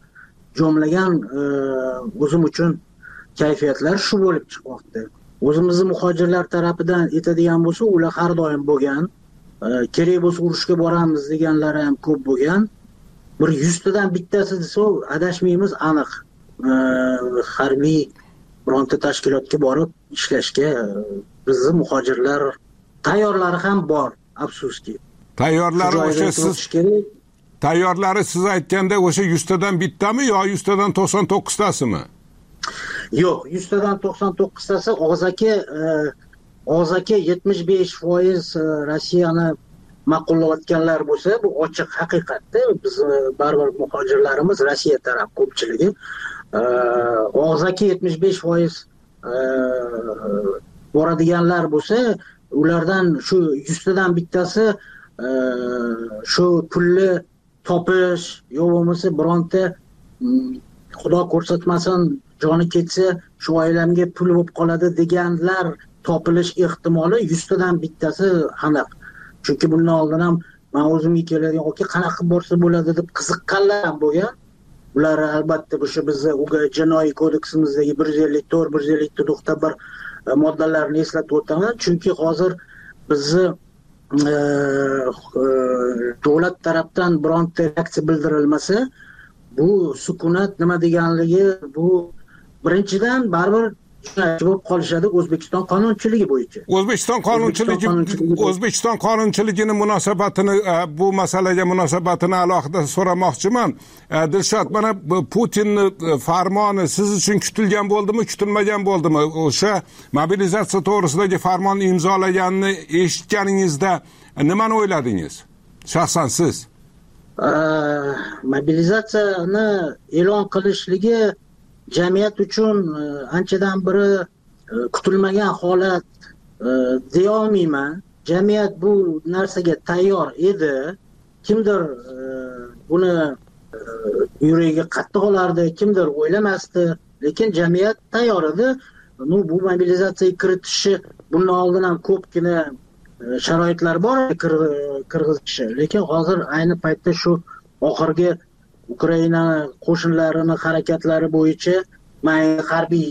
jo'mlagan o'zim uchun kayfiyatlar shu bo'lib chiqmoqda. O'zimizni muhojirlar tarafidan aytadigan bo'lsa, ular har doim bo'lgan, kerak bo'lsa urushga boramiz deganlari ham ko'p bo'lgan. Bir yuztadan bittasi desa adashmaymiz, aniq harbiy bironta tashkilotga borib ishlashga bizni muhojirlar tayyorlari ham bor, afsuski. Tayyorlari o'sha siz tayyorlari siz aytganda o'sha yuztadan bittami yo yuztadan to'qson to'qqiztasimi? Yo'q, yuztadan to'qson to'qqiztasi og'zaki og'zaki yetmish besh foiz Rossiyani ma'qullayotganlar bo'lsa, bu ochiq haqiqatda biz baribir muhojirlarimiz Rossiya taraf ko'pchiligi. Og'zaki yetmish besh foiz boradiganlar bo'lsa, ulardan shu yuztadan bittasi shu pulni topish yo bo'lmasa bironta xudo ko'rsatmasin joni ketsa shu oilamga pul bo'lib qoladi deganlar topilish ehtimoli yuztadan bittasi aniq. Chunki bundan oldin ham men o'zimga keladigan yoki qanaqa qilib borsa bo'ladi deb qiziqqanlar ham bo'lgan. Ular albatta o'sha bizning jinoiy kodeksimizdagi bir yuz ellik to'rt bir yuz ellik to'rt bir moddalarni eslatib o'taman. Chunki hozir bizni davlat tarafdan bironta reaksiya bildirilmasa, bu sukunat nima deganligi, bu birinchidan baribir jinoyatchi bo'lib qolishadi O'zbekiston qonunchiligi bo'yicha. O'zbekiston qonunchiligi O'zbekiston qonunchiligini munosabatini, bu masalaga munosabatini alohida so'ramoqchiman. Dilshod, mana Putinning farmoni siz uchun kutilgan bo'ldimi, kutilmagan bo'ldimi? O'sha mobilizatsiya to'g'risidagi farmonni imzolaganini eshitganingizda nimani o'yladingiz? Shaxsan siz? Mobilizatsiyani e'lon qilishligi jamiyat uchun anchadan biri kutilmagan holat deya olmayman. Jamiyat bu narsaga tayyor edi. Kimdir buni yuragiga qattiq olardi, kimdir o'ylamasdi, lekin jamiyat tayyor edi. Bu mobilizatsiyaga kiritishi bundan oldin ham ko'pgina sharoitlar bor kirg'izishi, lekin hozir ayni paytda shu oxirgi Ukraina qo'shinlarining harakatlari bo'yicha men harbiy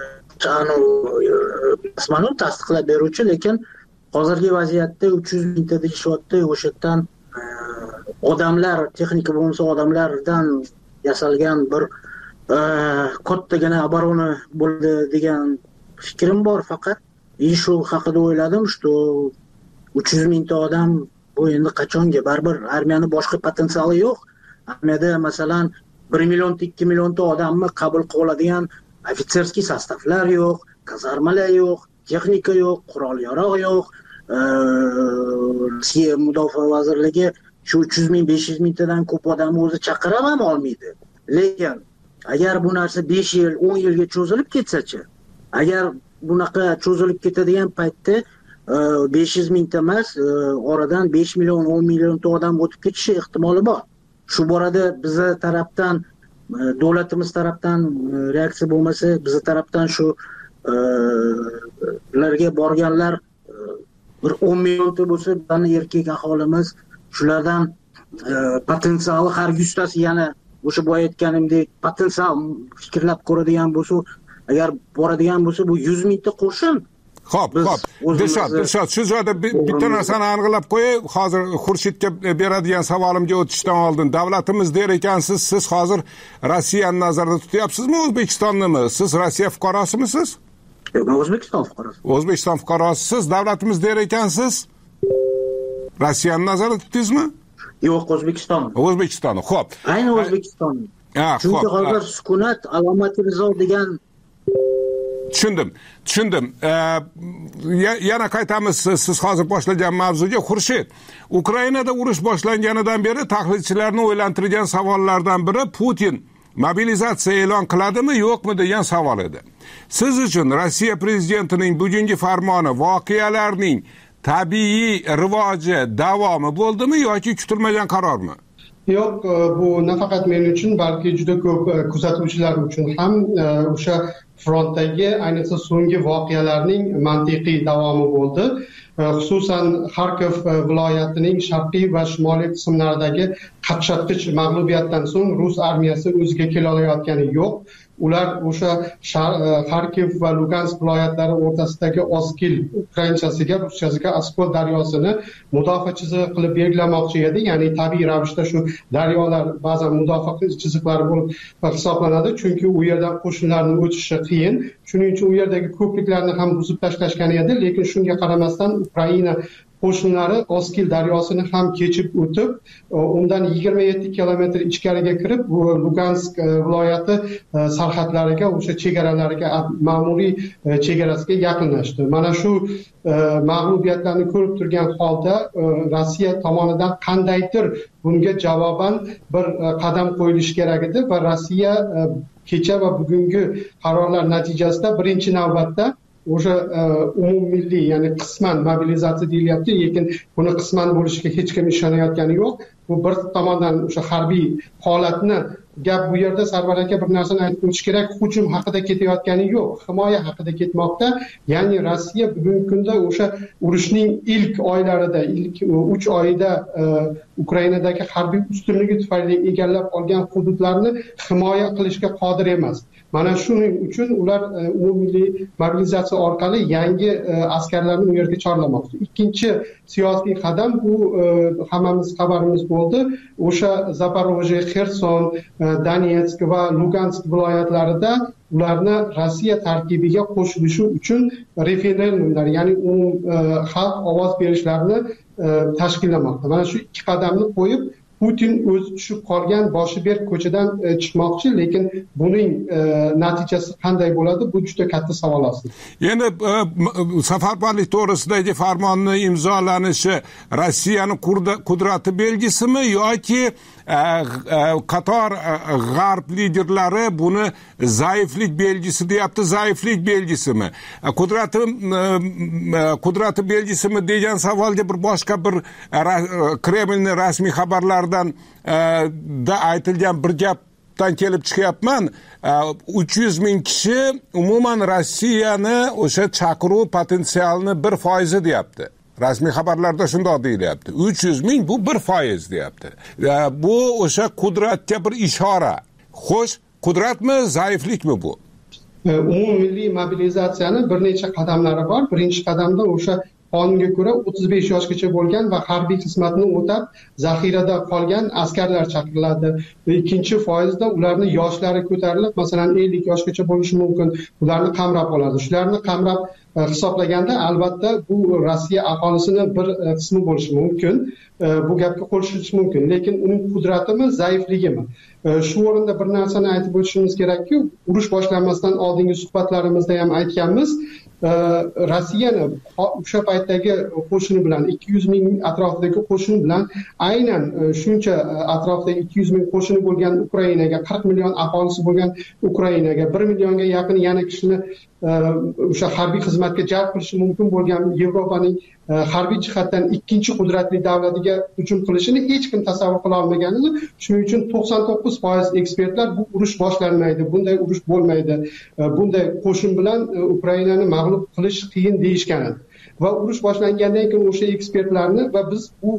qismani tasdiqlab beruvchi, lekin hozirgi vaziyatda uch yuz mingta deyishyapti. O'shadan odamlar, texnika bo'lmasa odamlardan yasalgan bir kattagina oborona bo'ldi degan fikrim bor. Faqat shu haqida o'yladim, shu uch yuz mingta odam bu endi qachonga? Baribir armiyani boshqa potensiali yo'q. Armiyada masalan bir million ikki millionta odamni qabul qilib oladigan ofitserskiy sostavlar yo'q, kazarmalar yo'q, texnika yo'q, qurol-yarog' yo'q. Rossiya mudofaa vazirligi shu uch yuz ming besh yuz mingtadan ko'p odamni o'zi chaqirib ham olmaydi. Lekin agar bu narsa besh yil o'n yilga cho'zilib ketsa-chi, agar bunaqa cho'zilib ketadigan paytda besh yuz mingta emas, oradan besh million o'n millionta odam o'tib ketishi ehtimoli bor. Shu borada biza tarafdan, davlatimiz tarafdan reaksiya bo'lmasa, biza tarafdan shu ularga borganlar bir o'n millionta bo'lsa, bizning erkak aholimiz shulardan potensiali har yuztasi yana o'sha boya aytganimdek potensial fikrlab ko'radigan bo'lsa, agar boradigan bo'lsa, bu yuz mingta qo'shin. Xo'p, xo'p. Dilshod, Dilshod, shu joyda bitta narsani aniqlab qo'yay. Hozir Xurshidga beradigan savolimga o'tishdan oldin, davlatimiz der ekansiz, siz hozir Rossiyani nazarda tutyapsizmi, O'zbekistonnimi? Siz Rossiya fuqarosimisiz? Yo'q, men O'zbekiston fuqarosi. O'zbekiston fuqarosisiz, davlatimiz der ekansiz. Rossiyani nazarda tutdingizmi? Yo'q, O'zbekiston. O'zbekiston, xo'p. Ayni O'zbekiston. Ha, chunki hozir sukunat alomati rizo degan tushundim, tushundim. Yana qaytamiz siz hozir boshlagan mavzuga. Xurshid, Ukrainada urush boshlanganidan beri tahlilchilarni o'ylantirgan savollardan biri Putin mobilizatsiya e'lon qiladimi, yo'qmi degan savol edi. Siz uchun Rossiya prezidentining bugungi farmoni voqealarning tabiiy rivoji davomi bo'ldimi yoki kutilmagan qarormi? Yo'q, bu nafaqat men uchun, balki juda ko'p kuzatuvchilar uchun ham o'sha frontdagi ayniqsa so'nggi voqealarning mantiqiy davomi bo'ldi. Xususan Xarkov viloyatining sharqiy va shimoliy qismlaridagi qaqshatqich mag'lubiyatdan so'ng rus armiyasi o'ziga kela olayotgani yo'q. Ular o'sha Xarkov va Lugansk viloyatlari o'rtasidagi Oskil ukrainchasiga, ruschasiga Oskol daryosini mudofaa chizig'i qilib belgilamoqchi edi. Ya'ni tabiiy ravishda shu daryolar ba'zan mudofaa chiziqlari bo'lib hisoblanadi, chunki u yerdan qo'shinlarning o'tishi qiyin. Shuning uchun u yerdagi ko'priklarni ham buzib tashlashgan edi, lekin shunga qaramasdan Ukraina qo'shinlari Oskil daryosini ham kechib o'tib, undan yigirma yetti kilometr ichkariga kirib, Lugansk viloyati sarhadlariga, o'sha chegaralariga, ma'muriy chegarasiga yaqinlashdi. Mana shu mag'lubiyatlarni ko'rib turgan holda Rossiya tomonidan qandaydir bunga javoban bir qadam qo'yilishi kerak edi va Rossiya kecha va bugungi qarorlar natijasida birinchi navbatda o'sha umummilliy, ya'ni qisman mobilizatsiya deyilyapti, lekin buni qisman bo'lishiga hech kim ishonayotgani yo'q. Bu bir tomondan o'sha harbiy holatni gap bu yerda Sarvar aka bir narsani aytib o'tish kerak, hujum haqida ketayotgani yo'q, himoya haqida ketmoqda. Ya'ni Rossiya bugungi kunda o'sha urushning ilk oylarida, ilk uch oyida Ukrainadagi harbiy ustunligi tufayli egallab olgan hududlarni himoya qilishga qodir emas. Mana shuning uchun ular umummilliy mobilizatsiya orqali yangi askarlarni u yerga chorlamoqda. Ikkinchi siyosiy qadam bu hammamiz xabarimiz bo'ldi. O'sha Zaporojye, Xerson, Donetsk va Lugansk viloyatlarida ularni Rossiya tarkibiga qo'shilishi uchun referendumlar, ya'ni umum xalq ovoz berishlarini tashkillamoqda. Mana shu ikki qadamni qo'yib Putin o'zi tushib qolgan boshi berk ko'chadan chiqmoqchi, lekin buning natijasi qanday bo'ladi? Bu juda katta savol aslida. Endi safarbarlik to'g'risidagi farmonning imzolanishi Rossiyaning qudrati belgisimi yoki qator g'arb liderlari buni zaiflik belgisi deyapti, zaiflik belgisimi? Qudrati qudrati belgisimi degan savolga bir boshqa bir Kremlning rasmiy xabarlari da aytilgan bir gapdan kelib chiqyapman. uch yuz ming kishi umuman Rossiyani o'sha chaqiruv potensialini bir foizi deyapti. Rasmiy xabarlarda shunday deyilyapti. uch yuz ming bu bir foiz deyapti. Bu o'sha qudratga bir ishora. Xo'sh, qudratmi, zaiflikmi bu? Umummilliy mobilizatsiyani bir necha qadamlari bor. Birinchi qadamda o'sha qonunga ko'ra o'ttiz besh yoshgacha bo'lgan va harbiy xizmatni o'tab zaxirada qolgan askarlar chaqiriladi. Ikkinchi foizda ularni yoshlari ko'tarilib, masalan ellik yoshgacha bo'lishi mumkin, ularni qamrab oladi. Shularni qamrab hisoblaganda albatta bu Rossiya aholisini bir qismi bo'lishi mumkin. Bu gapga qo'shilish mumkin, lekin uning qudratimi, zaifligimi? Shu o'rinda bir narsani aytib o'tishimiz kerakki, urush boshlanmasdan oldingi suhbatlarimizda ham aytganmiz, Rossiyani o'sha paytdagi qo'shini bilan, ikki yuz ming atrofidagi qo'shin bilan aynan shuncha atrofida ikki yuz ming qo'shini bo'lgan Ukrainaga, qirq million aholisi bo'lgan Ukrainaga, bir millionga yaqin yana kishini o'sha harbiy xizmatga jalb qilishi mumkin bo'lgan Yevropaning harbiy jihatdan ikkinchi qudratli davlatiga hujum qilishini hech kim tasavvur qila olmagan edi. Shuning uchun to'qson to'qqiz foiz ekspertlar bu urush boshlanmaydi, bunday urush bo'lmaydi, bunday qo'shin bilan Ukrainani mag'lub qilish qiyin deyishgan edi. Va urush boshlangandan keyin o'sha ekspertlarni va biz bu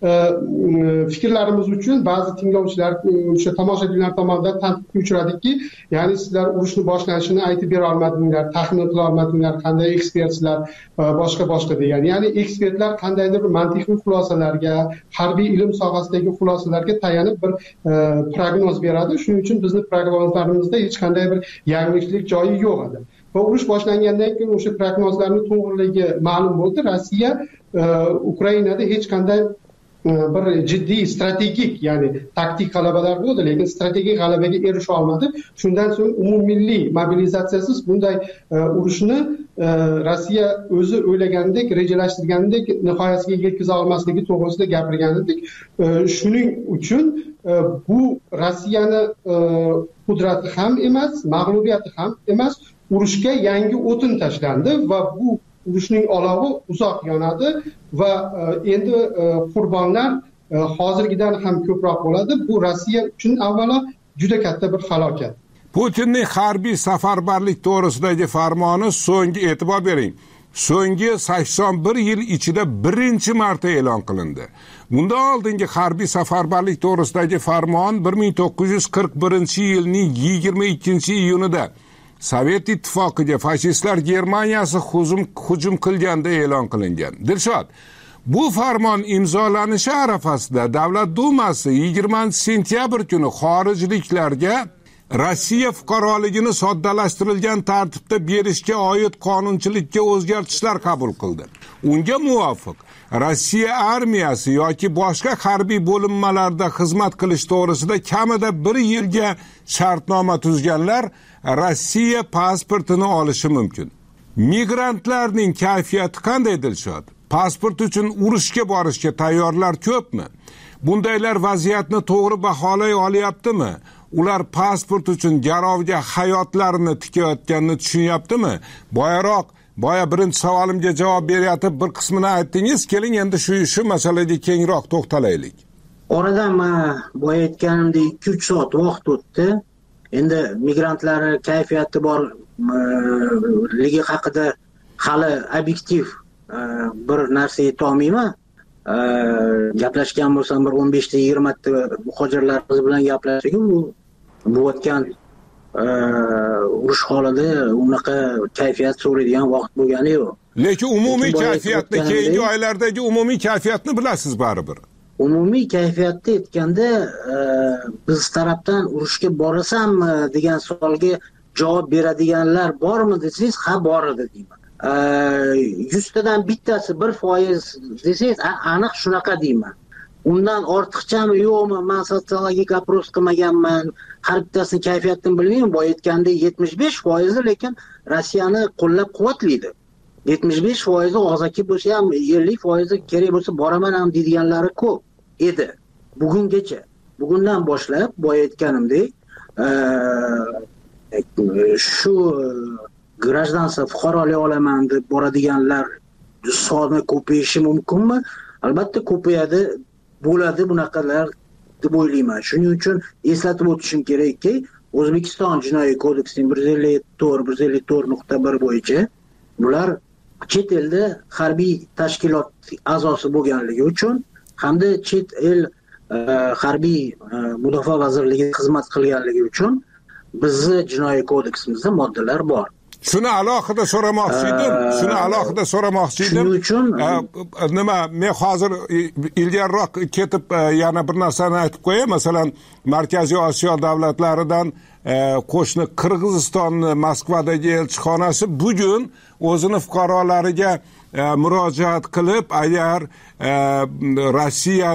fikrlarimiz uchun ba'zi tinglovchilar, o'sha tomoshabinlar tomonidan tanqidga uchradikki, ya'ni sizlar urushni boshlanishini aytib bera olmadinglar, taxmin qila olmadinglar, qanday ekspertlar, boshqa boshqa degan. Ya'ni ekspertlar qandaydir bir mantiqiy xulosalarga, harbiy ilm sohasidagi xulosalarga tayanib bir prognoz beradi. Shuning uchun bizning prognozlarimizda hech qanday bir yangilik joyi yo'q edi. Va urush boshlangandan keyin o'sha prognozlarning to'g'riligi ma'lum bo'ldi. Rossiya Ukrainada hech qanday bir jiddiy strategik, ya'ni taktik g'alabalar bo'ldi, lekin strategik g'alabaga erisha olmadi. Shundan so'ng umummilliy mobilizatsiyasiz bunday urushni Rossiya o'zi o'ylaganidek, rejalashtirganidek nihoyasiga yetkaza olmasligi to'g'risida gapirgan edik. Shuning uchun bu Rossiyani qudrati ham emas, mag'lubiyati ham emas, urushga yangi o'tin tashlandi va bu urushning olovi uzoq yonadi va endi qurbonlar hozirgidan ham ko'proq bo'ladi. Bu Rossiya uchun avvalo juda katta bir falokat. Putinning harbiy safarbarlik to'g'risidagi farmoni so'nggi e'tibor bering. So'nggi sakson bir yil ichida birinchi marta e'lon qilindi. Bundan oldingi harbiy safarbarlik to'g'risidagi farmon bir ming to'qqiz yuz qirq birinchi yilning yigirma ikkinchi iyunida Sovet ittifoqiga fashistlar Germaniyasi hujum hujum qilganda e'lon qilingan. Dilshod, bu farmon imzolanishi arafasida Davlat Dumasi yigirmanchi sentyabr kuni xorijliklarga Rossiya fuqaroligini soddalashtirilgan tartibda berishga oid qonunchilikka o'zgartishlar qabul qildi. Unga muvofiq Rossiya armiyasi yoki boshqa harbiy bo'linmalarda xizmat qilish to'g'risida kamida bir yilga shartnoma tuzganlar Rossiya pasportini olishi mumkin. Migrantlarning kayfiyati qanday, Dilshod? Pasport uchun urushga borishga tayyorlar ko'pmi? Bundaylar vaziyatni to'g'ri baholay olyaptimi? Ular pasport uchun garovga hayotlarini tikayotganini tushunyaptimi? Boyaroq, boya birinchi savolimga javob beryapti, bir qismini aytdingiz. Keling endi shu shu masalaga kengroq to'xtalaylik. Oradan men boya aytganimdek ikki uch soat vaqt o'tdi. Endi migrantlar kayfiyati borligi haqida hali obyektiv bir narsa ayta olmayman. Gaplashgan bo'lsam bir o'n besh ta yigirma ta muhojirlarimiz bilan gaplashdik. Bu bo'layotgan urush holida unaqa kayfiyat so'raydigan vaqt bo'lgani yo'q. Lekin umumiy kayfiyatni, keyingi oylardagi umumiy kayfiyatni bilasiz baribir. Umumiy kayfiyatni aytganda biz tarafdan urushga borasanmi degan savolga javob beradiganlar bormi desangiz, ha bor edi deyman. yuztadan bittasi bir foiz desangiz aniq shunaqa deyman. Undan ortiqchami yo'qmi, men sotsiologik apros qilmaganman, har bittasini kayfiyatini bilmayman. Boya aytgandek yetmish besh foiz lekin Rossiyani qo'llab-quvvatlaydi. yetmish besh foiz og'zaki bo'lsa ham ellik foiz kerak bo'lsa boraman ham deydiganlari ko'p edi bugungacha. Bugundan boshlab boya aytganimdek shu grajdansa fuqarolik olaman deb boradiganlar soni ko'payishi mumkinmi? Albatta ko'payadi, bo'ladi bunaqalar deb o'ylayman. Shuning uchun eslatib o'tishim kerakki, O'zbekiston Jinoiy kodeksining bir yuz ellik to'rt bir yuz ellik to'rt nuqta bir bo'yicha bular chet elda harbiy tashkilot a'zosi bo'lganligi uchun hamda chet el harbiy mudofaa vazirligiga xizmat qilganligi uchun bizning jinoiy kodeksimizda moddalar bor. Shuni alohida so'ramoqchi edim. Shuni alohida so'ramoqchi edim. Shuning uchun nima, men hozir ilgariroq ketib yana bir narsani aytib qo'yay. Masalan, Markaziy Osiyo davlatlaridan qo'shni Qirg'izistonning Moskvadagi elchixonasi bugun o'zini fuqarolariga murojaat qilib, agar Rossiya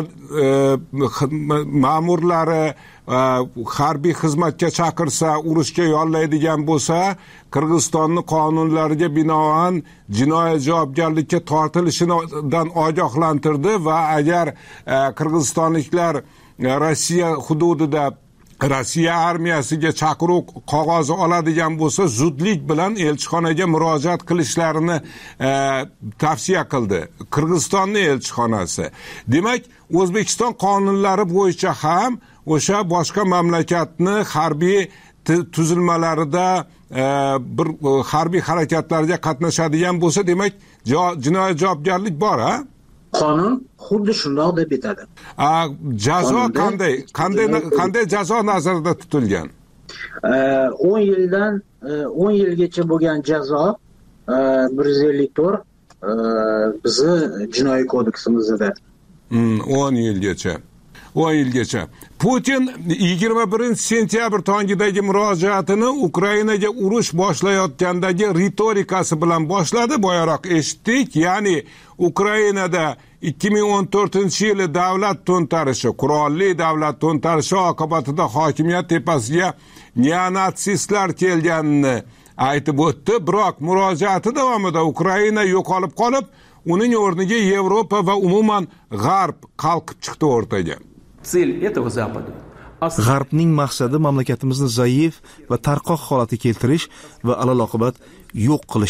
ma'murlari harbiy xizmatga chaqirsa, urushga yollaydigan bo'lsa, Qirg'izistonning qonunlariga binoan jinoiy javobgarlikka tortilishidan ogohlantirdi va agar qirg'izistonliklar Rossiya hududida Rossiya armiyasiga chaqiruv qog'ozi oladigan bo'lsa, zudlik bilan elchixonaga murojaat qilishlarini e, tavsiya qildi Qirg'izistonning elchixonasi. Demak, O'zbekiston qonunlari bo'yicha ham o'sha boshqa mamlakatni harbiy tuzilmalarida e, bir harbiy harakatlarga qatnashadigan bo'lsa, demak, jinoiy javobgarlik bor, ha? Qonun xuddi shundoq deb aytadi. Jazo qanday? Qanday qanday jazo nazarda tutilgan? o'n yildan o'n yilgacha bo'lgan jazo bir yuz ellik to'rt bizni jinoiy kodeksimizda. o'n yilgacha. o'n yilgacha. Putin yigirma birinchi sentyabr tongidagi murojaatini Ukrainaga urush boshlayotgandagi ritorikasi bilan boshladi. Boyaroq eshitdik, ya'ni Ukrainada ikki ming o'n to'rtinchi yili davlat to'ntarishi, qurolli davlat to'ntarishi oqibatida hokimiyat tepasiga neonatsistlar kelganini aytib o'tdi. Biroq murojaati davomida Ukraina yo'qolib qolib, uning o'rniga Yevropa va umuman G'arb qalqib chiqdi o'rtaga. G'arbning maqsadi mamlakatimizni zaif va tarqoq holatga keltirish va alaloqibat yo'q qilishdir.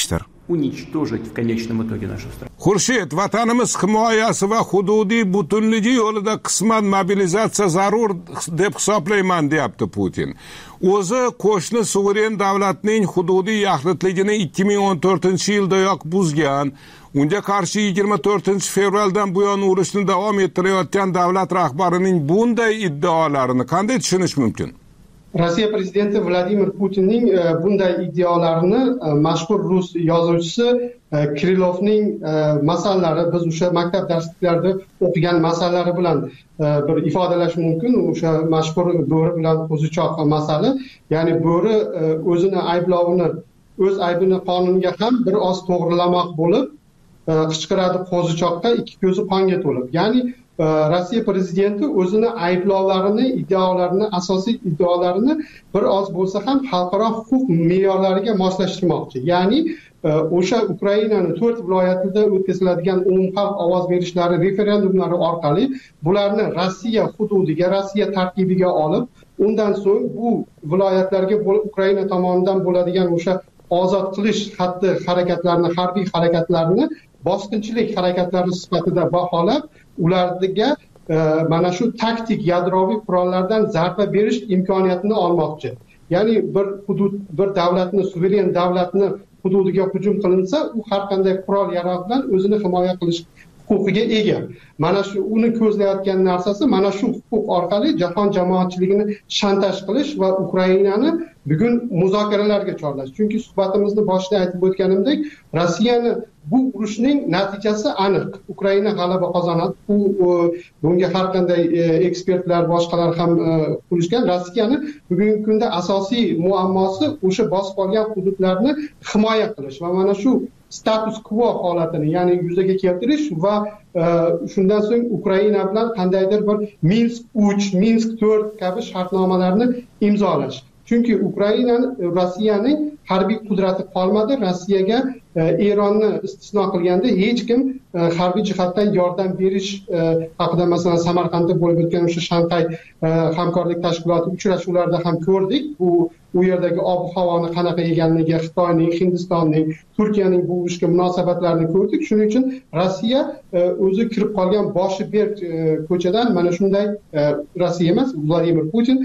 уничтожить в конечном итоге нашу страну. Xurshid, vatanimiz himoyasi va hududiy butunligi yo'lida qisman mobilizatsiya zarur deb hisoblayman, deyapti Putin. O'zi qo'shni suveren davlatning hududiy yaxlitligini ikki ming o'n to'rtinchi yildayoq buzgan. Unga qarshi yigirma to'rtinchi fevraldan buyon urushni davom ettirayotgan davlat rahbarining bunday iddaolarini qanday tushunish mumkin? Rossiya prezidenti Vladimir Putinning bunday iddiolarini mashhur rus yozuvchisi Kirilovning masallalari, biz o'sha maktab darsliklarida o'qigan masallalari bilan bir ifodalash mumkin. O'sha mashhur bo'ri bilan qo'zichoq masali, ya'ni bo'ri o'zini ayblovini, o'z aybini qonunga ham bir oz to'g'rilamoq bo'lib qichqiradi qo'zichoqqa ikki ko'zi qonga to'lib. Ya'ni Rossiya prezidenti o'zini ayblovlarini, iddaolarini, asosiy iddaolarini bir oz bo'lsa ham xalqaro huquq me'yorlariga moslashtirmoqchi. Ya'ni o'sha Ukrainani to'rt viloyatida o'tkaziladigan umumxalq ovoz berishlari, referendumlari orqali bularni Rossiya hududiga, Rossiya tarkibiga olib, undan so'ng bu viloyatlarga Ukraina tomonidan bo'ladigan o'sha ozod qilish xatti harakatlarini, harbiy harakatlarini bosqinchilik harakatlari sifatida baholab, ularga mana shu taktik yadroviy qurollardan zarba berish imkoniyatini olmoqchi. Ya'ni bir hudud, bir davlatni, suveren davlatni hududiga hujum qilinsa, u har qanday qurol yarog' bilan o'zini himoya qilish huquqiga ega. Mana shu uni ko'zlayotgan narsasi mana shu huquq orqali jahon jamoatchiligini shantaj qilish va Ukrainani bugun muzokaralarga chorlash. Chunki suhbatimizni boshida aytib o'tganimdek, Rossiyani bu urushning natijasi aniq. Ukraina g'alaba qozonadi. Bu bunga har qanday ekspertlar, boshqalar ham qo'yishgan. Rossiyani bugungi kunda asosiy muammosi o'sha bosib olgan hududlarni himoya qilish va mana shu status quo holatini, ya'ni yuzaga keltirish va shundan so'ng Ukraina bilan qandaydir bir Minsk uch, Minsk to'rt kabi shartnomalarni imzolash. Chunki Ukraina Rossiyaning harbiy qudrati qolmadi. Rossiyaga Eronni istisno qilganda hech kim harbiy jihatdan yordam berish haqida, masalan, Samarqandda bo'lib o'tgan o'sha Shanxay hamkorlik tashkiloti uchrashuvlarida ham ko'rdik. Bu u yerdagi ob-havoni qanaqa ekanligi, Xitoyning, Hindistonning, Turkiyaning bu ishga munosabatlarini ko'rdik. Shuning uchun Rossiya o'zi kirib qolgan boshi berk ko'chadan mana shunday, Rossiya emas, Vladimir Putin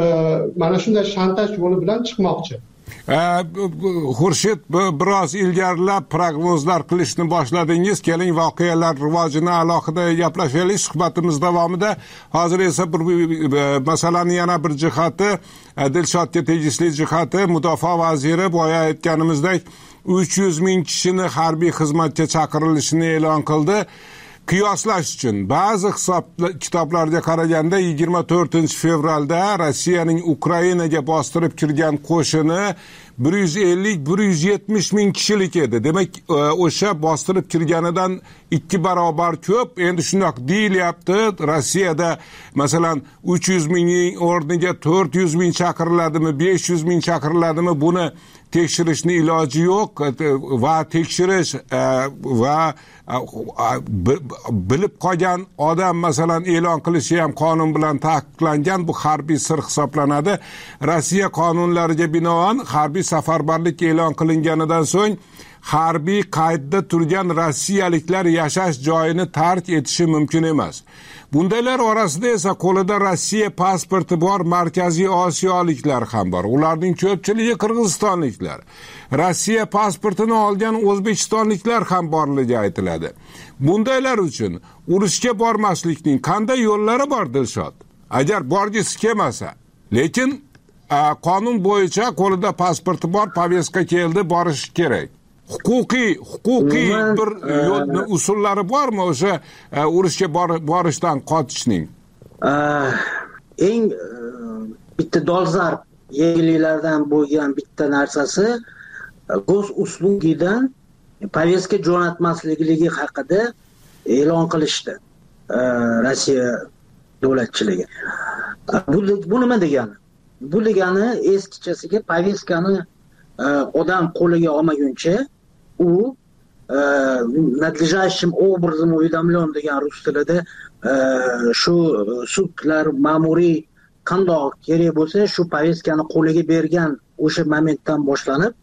mana shunday shantaj yo'li bilan chiqmoqchi. Xurshid, biroz ilgarilab prognozlar qilishni boshladingiz. Keling, voqealar rivojini alohida gaplashaylik suhbatimiz davomida. Hozir esa bir masalani yana bir jihati, Dilshodga tegishli jihati, mudofaa vaziri boya aytganimizdek uch yuz ming kishini harbiy xizmatga chaqirilishini e'lon qildi. Qiyoslash uchun ba'zi hisob kitoblarga qaraganda yigirma to'rtinchi fevralda Rossiyaning Ukrainaga bostirib kirgan qo'shini bir yuz ellik bir yuz yetmish ming kishilik edi. Demak, o'sha bostirib kirganidan ikki barobar ko'p. Endi shundoq deyilyapti. Rossiyada masalan uch yuz mingning o'rniga to'rt yuz ming chaqiriladimi, besh yuz ming chaqiriladimi, buni tekshirishni iloji yo'q va tekshirish va bilib qolgan odam masalan e'lon qilishi ham qonun bilan taqiqlangan, bu harbiy sir hisoblanadi. Rossiya qonunlariga binoan harbiy safarbarlik e'lon qilinganidan so'ng harbiy qaydda turgan rossiyaliklar yashash joyini tark etishi mumkin emas. Bundaylar orasida esa qo'lida Rossiya pasporti bor Markaziy Osiyoliklar ham bor. Ularning ko'pchiligi qirg'izistonliklar. Rossiya pasportini olgan o'zbekistonliklar ham borligi aytiladi. Bundaylar uchun urushga bormaslikning qanday yo'llari bor, Dilshod? Agar borgisi kelmasa, lekin qonun bo'yicha qo'lida pasporti bor, poveska keldi, borish kerak. Huquqiy, huquqiy bir yo'l usullari bormi o'sha urushga borishdan qochishning? Eng bitta dolzarb yangiliklardan bo'lgan bitta narsasi gos uslugidan poveska jo'natmaslikligi haqida e'lon qilishdi Rossiya davlatchiligi. Bu bu nima degani? Bu degani eskichasiga poveskani odam qo'liga olmaguncha u надлежащим образом уведомлен degan rus tilida shu sudlar, ma'muriy qandoq kerak bo'lsa shu poveskani qo'liga bergan o'sha momentdan boshlanib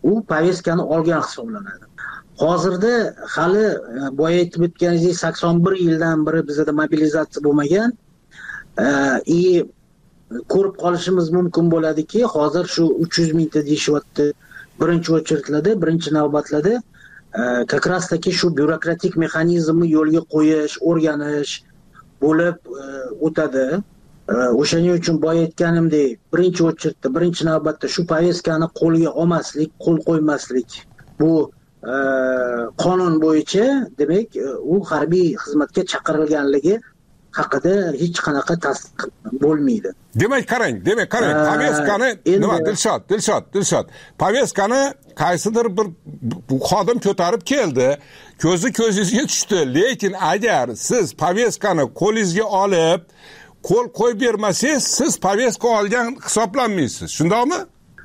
u poveskani olgan hisoblanadi. Hozirda hali boya aytib o'tganingizdek sakson bir yildan beri bizda mobilizatsiya bo'lmagan. И ko'rib qolishimiz mumkin bo'ladiki, hozir shu uch yuz mingta deyishyapti. Birinchi o'chirtlarda, birinchi navbatlarda как раз таки shu byurokratik mexanizmni yo'lga qo'yish, o'rganish bo'lib o'tadi. O'shaning uchun boya aytganimdek, birinchi o'chirtda, birinchi navbatda shu poveskani qo'lga olmaslik, qo'l qo'ymaslik. Bu qonun bo'yicha, demak, u harbiy xizmatga chaqirilganligi haqida hech qanaqa tasdiq bo'lmaydi. Demak, qarang, demak, qarang, poveskani nima Dilshod, Dilshod, Dilshod. Poveskani qaysidir bir xodim ko'tarib keldi, ko'zi ko'zingizga tushdi, lekin agar siz poveskani qo'lingizga olib, qo'l qo'yib bermasangiz, siz poveska olgan hisoblanmaysiz. Shundaymi?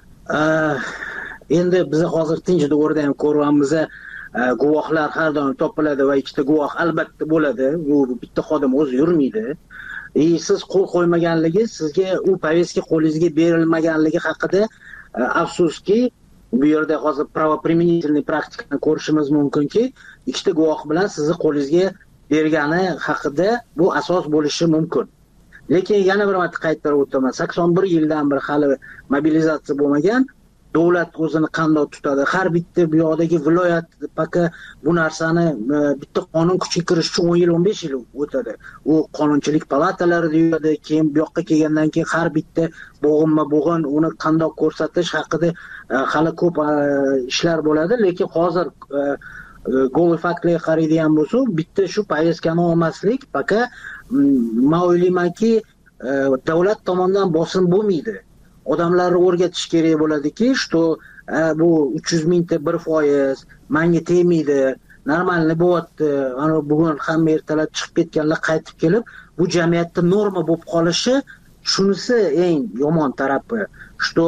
Endi biz hozir tinch davrda ham ko'ryapmiz, guvohlar har doim topiladi va ikkita guvoh albatta bo'ladi. Bu bitta xodim o'zi yurmaydi. E siz qo'l qo'ymaganligi, sizga u poveska qo'lingizga berilmaganligi haqida afsuski, bu yerda hozir правоприменительный praktikani ko'rishimiz mumkinki, ikkita guvoh bilan sizni qo'lingizga bergani haqida bu asos bo'lishi mumkin. Lekin yana bir marta qaytarib o'taman, sakson bir yildan beri hali mobilizatsiya bo'lmagan. Davlat o'zini qanday tutadi? Har bitta bu yoqdagi viloyat paka bu narsani bitta qonun kuchiga kirish uchun o'n yil, o'n besh yil o'tadi. U qonunchilik palatalari deyiladi, keyin bu yoqqa kelgandan keyin har bitta bo'g'inma-bo'g'in uni qanday ko'rsatish haqida hali ko'p ishlar bo'ladi, lekin hozir gol faktlarga qaraydigan bo'lsak, bitta shu poveskani olmaslik paka men o'ylaymanki, davlat tomonidan bosim bo'lmaydi. Odamlarni o'rgatish kerak bo'ladiki, что bu uch yuz mingta bir foiz menga tegmaydi, normalni bo'lyapti. Ana bugun hamma ertalab chiqib ketganlar qaytib kelib, bu jamiyatda norma bo'lib qolishi, shunisi eng yomon tarafi. Что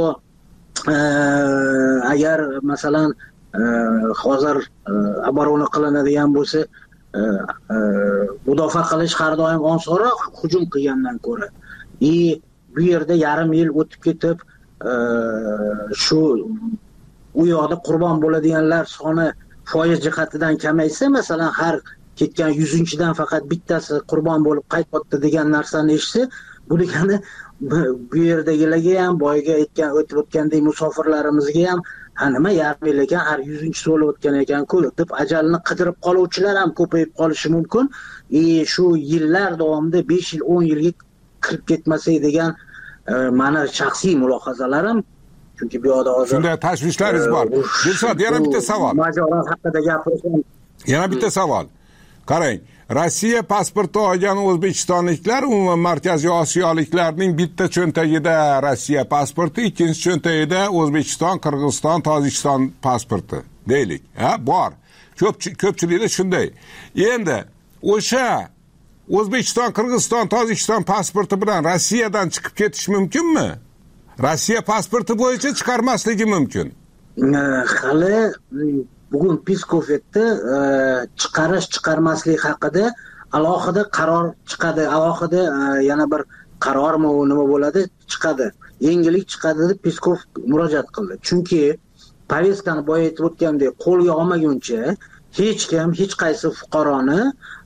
agar masalan hozir oborona qilinadigan bo'lsa, mudofaa qilish har doim osonroq hujum qilgandan ko'ra. И bu yerda yarim yil o'tib ketib, shu u yoqda qurbon bo'ladiganlar soni foiz jihatidan kamaysa, masalan, har ketgan yuzinchidan faqat bittasi qurbon bo'lib qaytyapti degan narsani eshitsa, bu degani bu yerdagilarga ham, boyga aytgan o'tib o'tgandek musofirlarimizga ham, ha nima yarim yil ekan, har yuzinchisi o'lib o'tgan ekan-ku deb ajalini qidirib qoluvchilar ham ko'payib qolishi mumkin. E shu yillar davomida besh yil, o'n yilga kirib ketmasak degan meni shaxsiy mulohazalarim. Chunki bu yoqda hozir shunday tashvishlaringiz bor. Dilshod, yana bitta savol. Majorat haqida gapirsam. Yana bitta savol. Qarang, Rossiya pasporti olgan o'zbekistonliklar umuman Markaziy Osiyoliklarning bitta cho'ntagida Rossiya pasporti, ikkinchi cho'ntagida O'zbekiston, Qirg'iziston, Tojikiston pasporti deylik. Ha, bor. Ko'p ko'pchilikda shunday. Endi o'sha O'zbekiston, Qirg'iziston, Tojikiston pasporti bilan Rossiyadan chiqib ketish mumkinmi? Rossiya pasporti bo'yicha chiqarmasligi mumkin. Hali bugun Peskov aytdi, chiqarish chiqarmaslik haqida alohida qaror chiqadi. Alohida yana bir qarormi u nima bo'ladi? Chiqadi. Yangilik chiqadi deb Peskov murojaat qildi. Chunki poveskani boya aytib o'tgandek, qo'lga olmaguncha hech kim, hech qaysi fuqaroni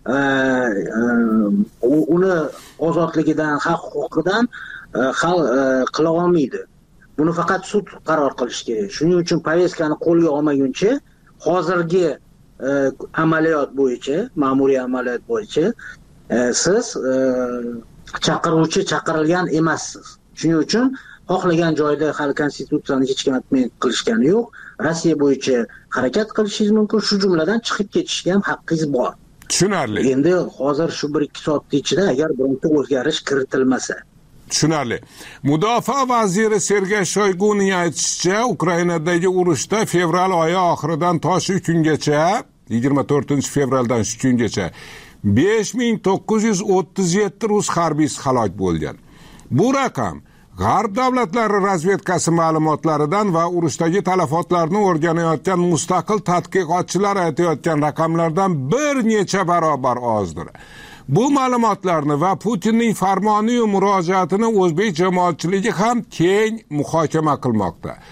uni ozodligidan, haq huquqidan hal qila olmaydi. Buni faqat sud qaror qilishi kerak. Shuning uchun poveskani qo'lga olmaguncha hozirgi amaliyot bo'yicha, ma'muriy amaliyot bo'yicha siz chaqiruvchi chaqirilgan emassiz. Shuning uchun xohlagan joyda hali konstitutsiyani hech kim atmay qilishgani yo'q. Rossiya bo'yicha harakat qilishingiz mumkin, shu jumladan chiqib ketishga ham haqqingiz bor. Tushunarli. Endi hozir shu bir ikki soat ichida agar bironta o'zgarish kiritilmasa. Tushunarli. Mudofaa vaziri Sergey Shoyguning aytishicha, Ukrainadagi urushda fevral oyi oxiridan to shu kungacha, yigirma to'rtinchi fevraldan shu kungacha besh ming to'qqiz yuz o'ttiz yetti rus harbiysi halok bo'lgan. Bu raqam G'arb davlatlari razvedkasi ma'lumotlaridan va urushdagi talafotlarni o'rganayotgan mustaqil tadqiqotchilar aytayotgan raqamlardan bir necha barobar ozdir. Bu ma'lumotlarni va Putinning farmoni va murojaatini o'zbek jamoatchiligi ham keng muhokama qilmoqda.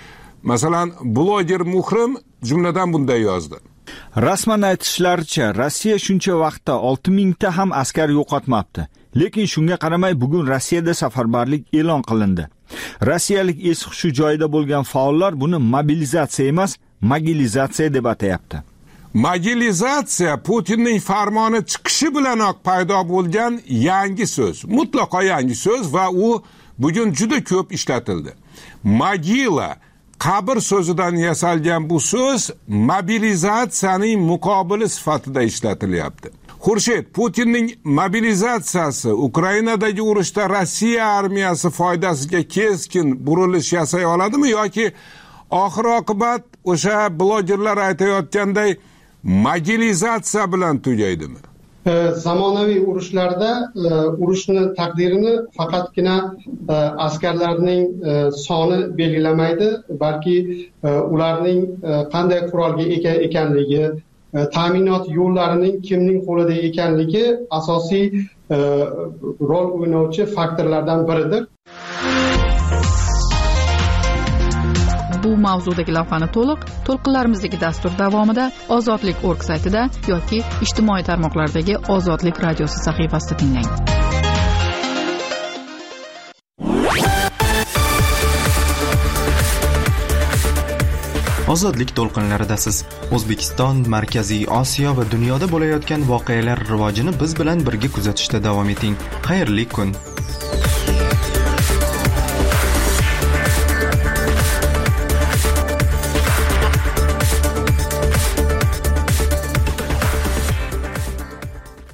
Masalan, bloger Muhrim jumladan bunday yozdi. Rasman aytishlaricha, Rossiya shuncha vaqtda olti mingta ham askar yo'qotmabdi. Lekin shunga qaramay bugun Rossiyada safarbarlik e'lon qilindi. Rossiyalik es-hushi joyida bo'lgan faollar buni mobilizatsiya emas, mogilizatsiya deb atayapti. Mogilizatsiya Putinning farmoni chiqishi bilanoq paydo bo'lgan yangi so'z, mutlaqo yangi so'z va u bugun juda ko'p ishlatildi. Mogila qabr so'zidan yasalgan bu so'z mobilizatsiyaning muqobili sifatida ishlatilyapti. Xurshid, Putinning mobilizatsiyasi Ukrainadagi urushda Rossiya armiyasi foydasiga keskin burilish yasay oladimi yoki oxir oqibat o'sha blogerlar aytayotganday mogilizatsiya bilan tugaydimi? Zamonaviy urushlarda urushni taqdirini faqatgina askarlarning soni belgilamaydi, balki ularning qanday qurolga ega ekanligi, ta'minot yo'llarining kimning qo'lida ekanligi asosiy rol o'ynayotgan faktorlardan biridir. Bu mavzudagi lavhani to'liq to'lqinlarimizdagi dastur davomida ozodlik org saytida yoki ijtimoiy tarmoqlardagi Ozodlik radiosi sahifasida tinglang. Ozodlik to'lqinlarida siz O'zbekiston, Markaziy Osiyo va dunyoda bo'layotgan voqealar rivojini biz bilan birga kuzatishda davom eting. Xayrli kun.